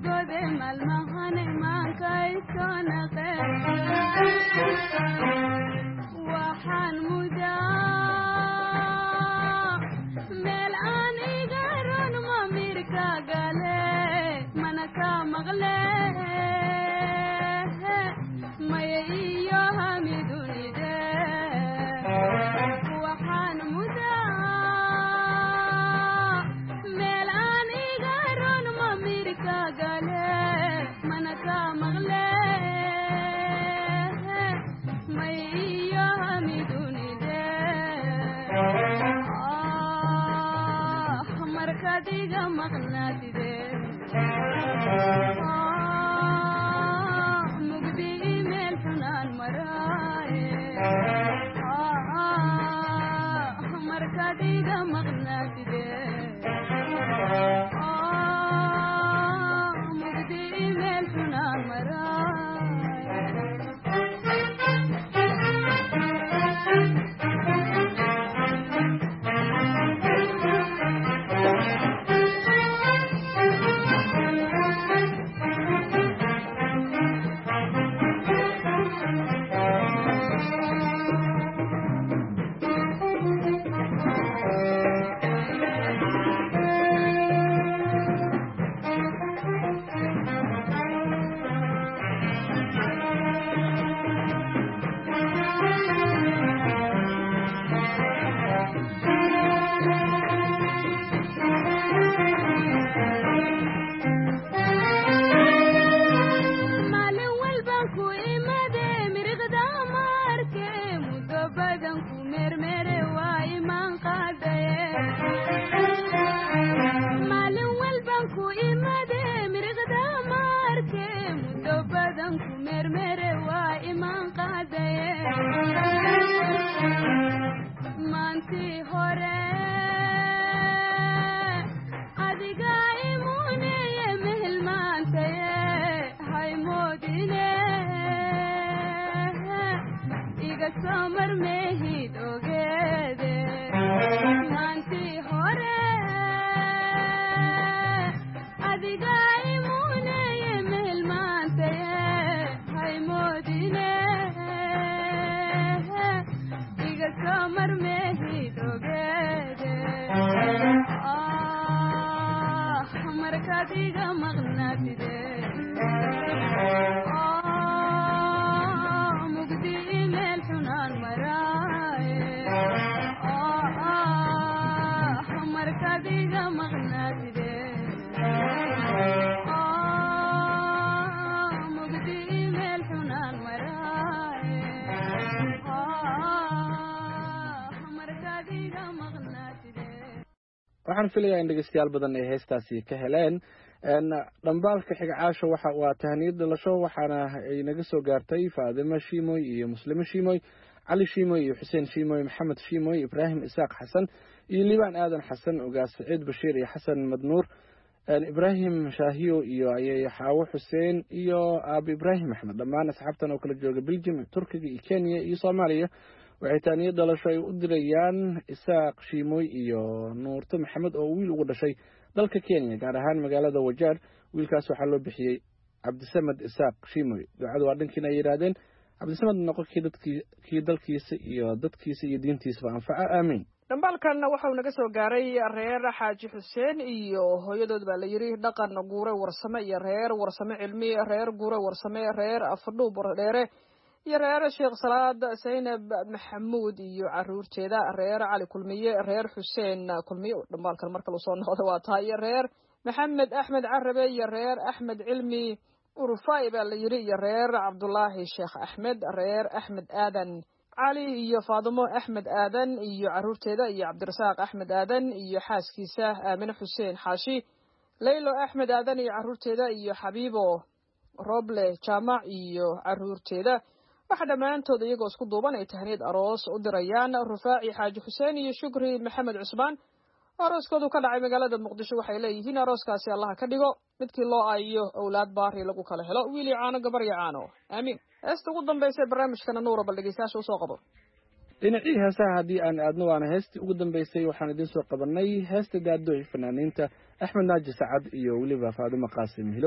S11: waxaan filayaa in dhegeystayaal badan ay heestaasi ka heleen dhambaalka xigcaasho waxa waa tahniyad dhalasho waxaana ay naga soo gaartay faadimo shiimoy iyo muslimo shiimoy cali shiimoy iyo xuseen shiimoy maxamed shiimoy ibraahim isaaq xasan iyo liibaan aadan xasan ogaas saciid bashiir iyo xasan madnuur ibraahim shaahiyo iyo ayay xaawo xuseen iyo aabi ibraahim axmed dhammaan asxaabtan oo kala jooga belgium turkiga iyo kenya iyo soomaaliya waxay taaniyad dhalasho ay u dirayaan isaaq shiimoy iyo nuurto maxamed oo wiil ugu dhashay dalka kenya gaar ahaan magaalada wajaar wiilkaas waxaa loo bixiyey cabdisamed isaaq shiimoy ducadu waa dhankiina ay yidhaahdeen cabdisamed noqo kii dadkii kii dalkiisa iyo dadkiisa iyo diintiisaba anfaca aamiin
S10: dhambaalkan waxau naga soo gaaray reer xaaji xuseen iyo hooyadood baa la yidhi dhaqan guure warsame iyo reer warsame cilmi reer guure warsame reer afadhuub dheere iyo reer sheekh salaad zaynab maxamuud iyo caruurteeda reer cali kulmiye reer xuseen kulmiye dhambaalkan marka uu soo noqdo waa tahay iyo reer maxamed axmed carabe iyo reer axmed cilmi urufai baa la yidhi iyo reer cabdulaahi sheekh axmed reer axmed aadan cali iyo faadimo axmed aadan iyo caruurteeda iyo cabdirasaaq axmed aadan iyo xaaskiisa aamine xuseen xaashi laylo axmed aadan iyo caruurteeda iyo xabiibo roble jaamac iyo caruurteeda waxa dhammaantood iyagoo isku duuban ay tahniyad aroos u dirayaan rufaaci xaaji xuseen iyo shukri maxamed cusmaan arooskoodu ka dhacay magaalada muqdisho waxay leeyihiin arooskaasi allaha ka dhigo midkii loo aayiyo owlaad baari lagu kala helo wiil iyo caano gabar iyo caano aamiin heesta ugu dambaysa barnaamijkana nuura bal dhegeystayaasha usoo qabo
S11: dhinacii heesaha haddii aan aadno waana heestii ugu dambaysay waxaan idiin soo qabanay heesta daadooy fanaaniinta axmed naaji sacad iyo weliba faadimo qaasim hilowle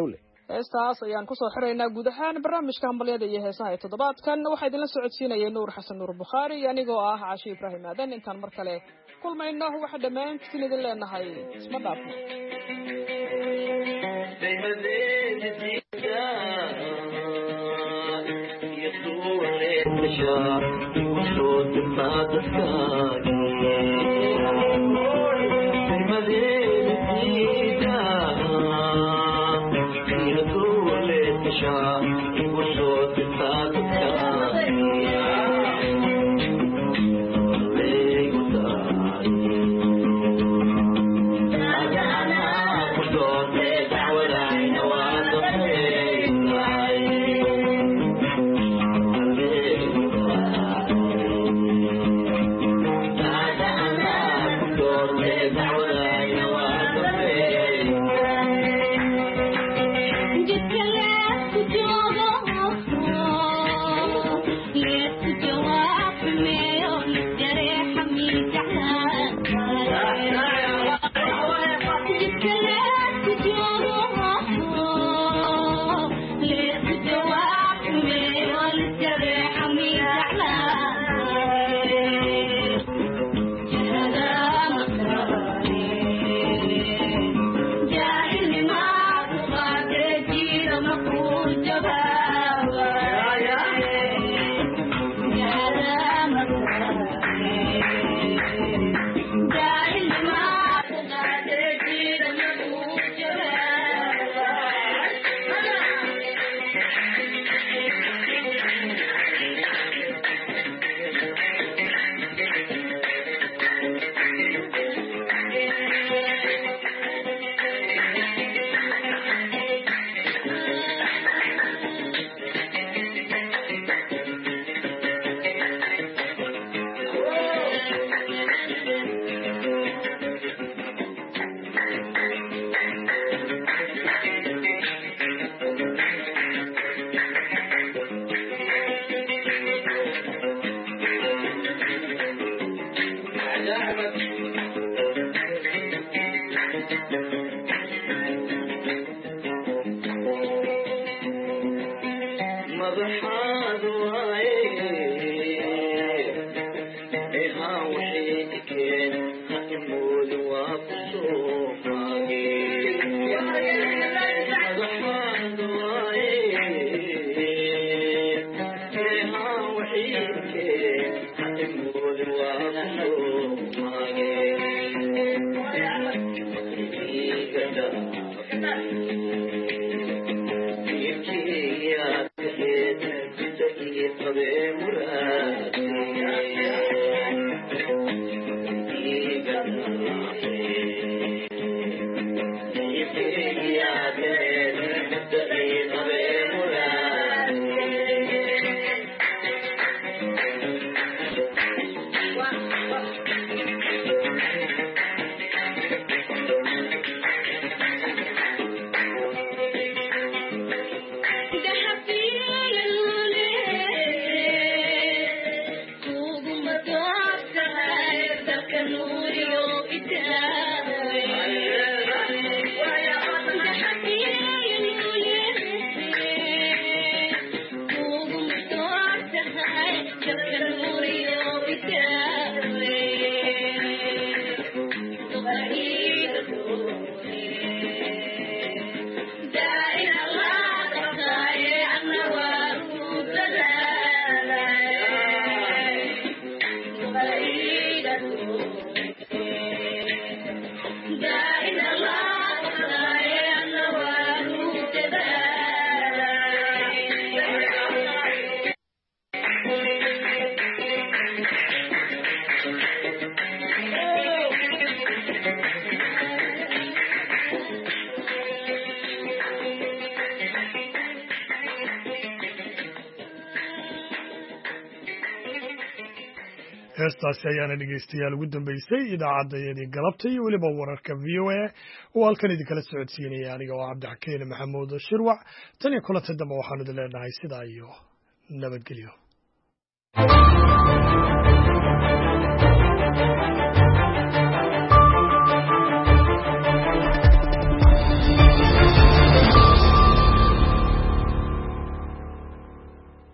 S10: heestaas ayaan kusoo xiraynaa guud ahaan barnaamijka hambalyada iyo heesaha ee toddobaadkan waxaa idinla socodsiinayay nuur xasan nuur bukhaari iyo anigoo ah caashi ibraahim aadan intaan mar kale kulmayno waxaa dhammaantiin idin leenahay isma dhaafno
S1: heestaasi ayaana dhegaystayaal ugu dambeysay idaacaddaeedii galabta iyo weliba wararka v o a oo halkan idinkala socodsiinaya aniga oo cabdixakiin maxamuud shirwac tan iyo kulanta dambe waxaanu idin leenahay sidaa iyo nabadgelyo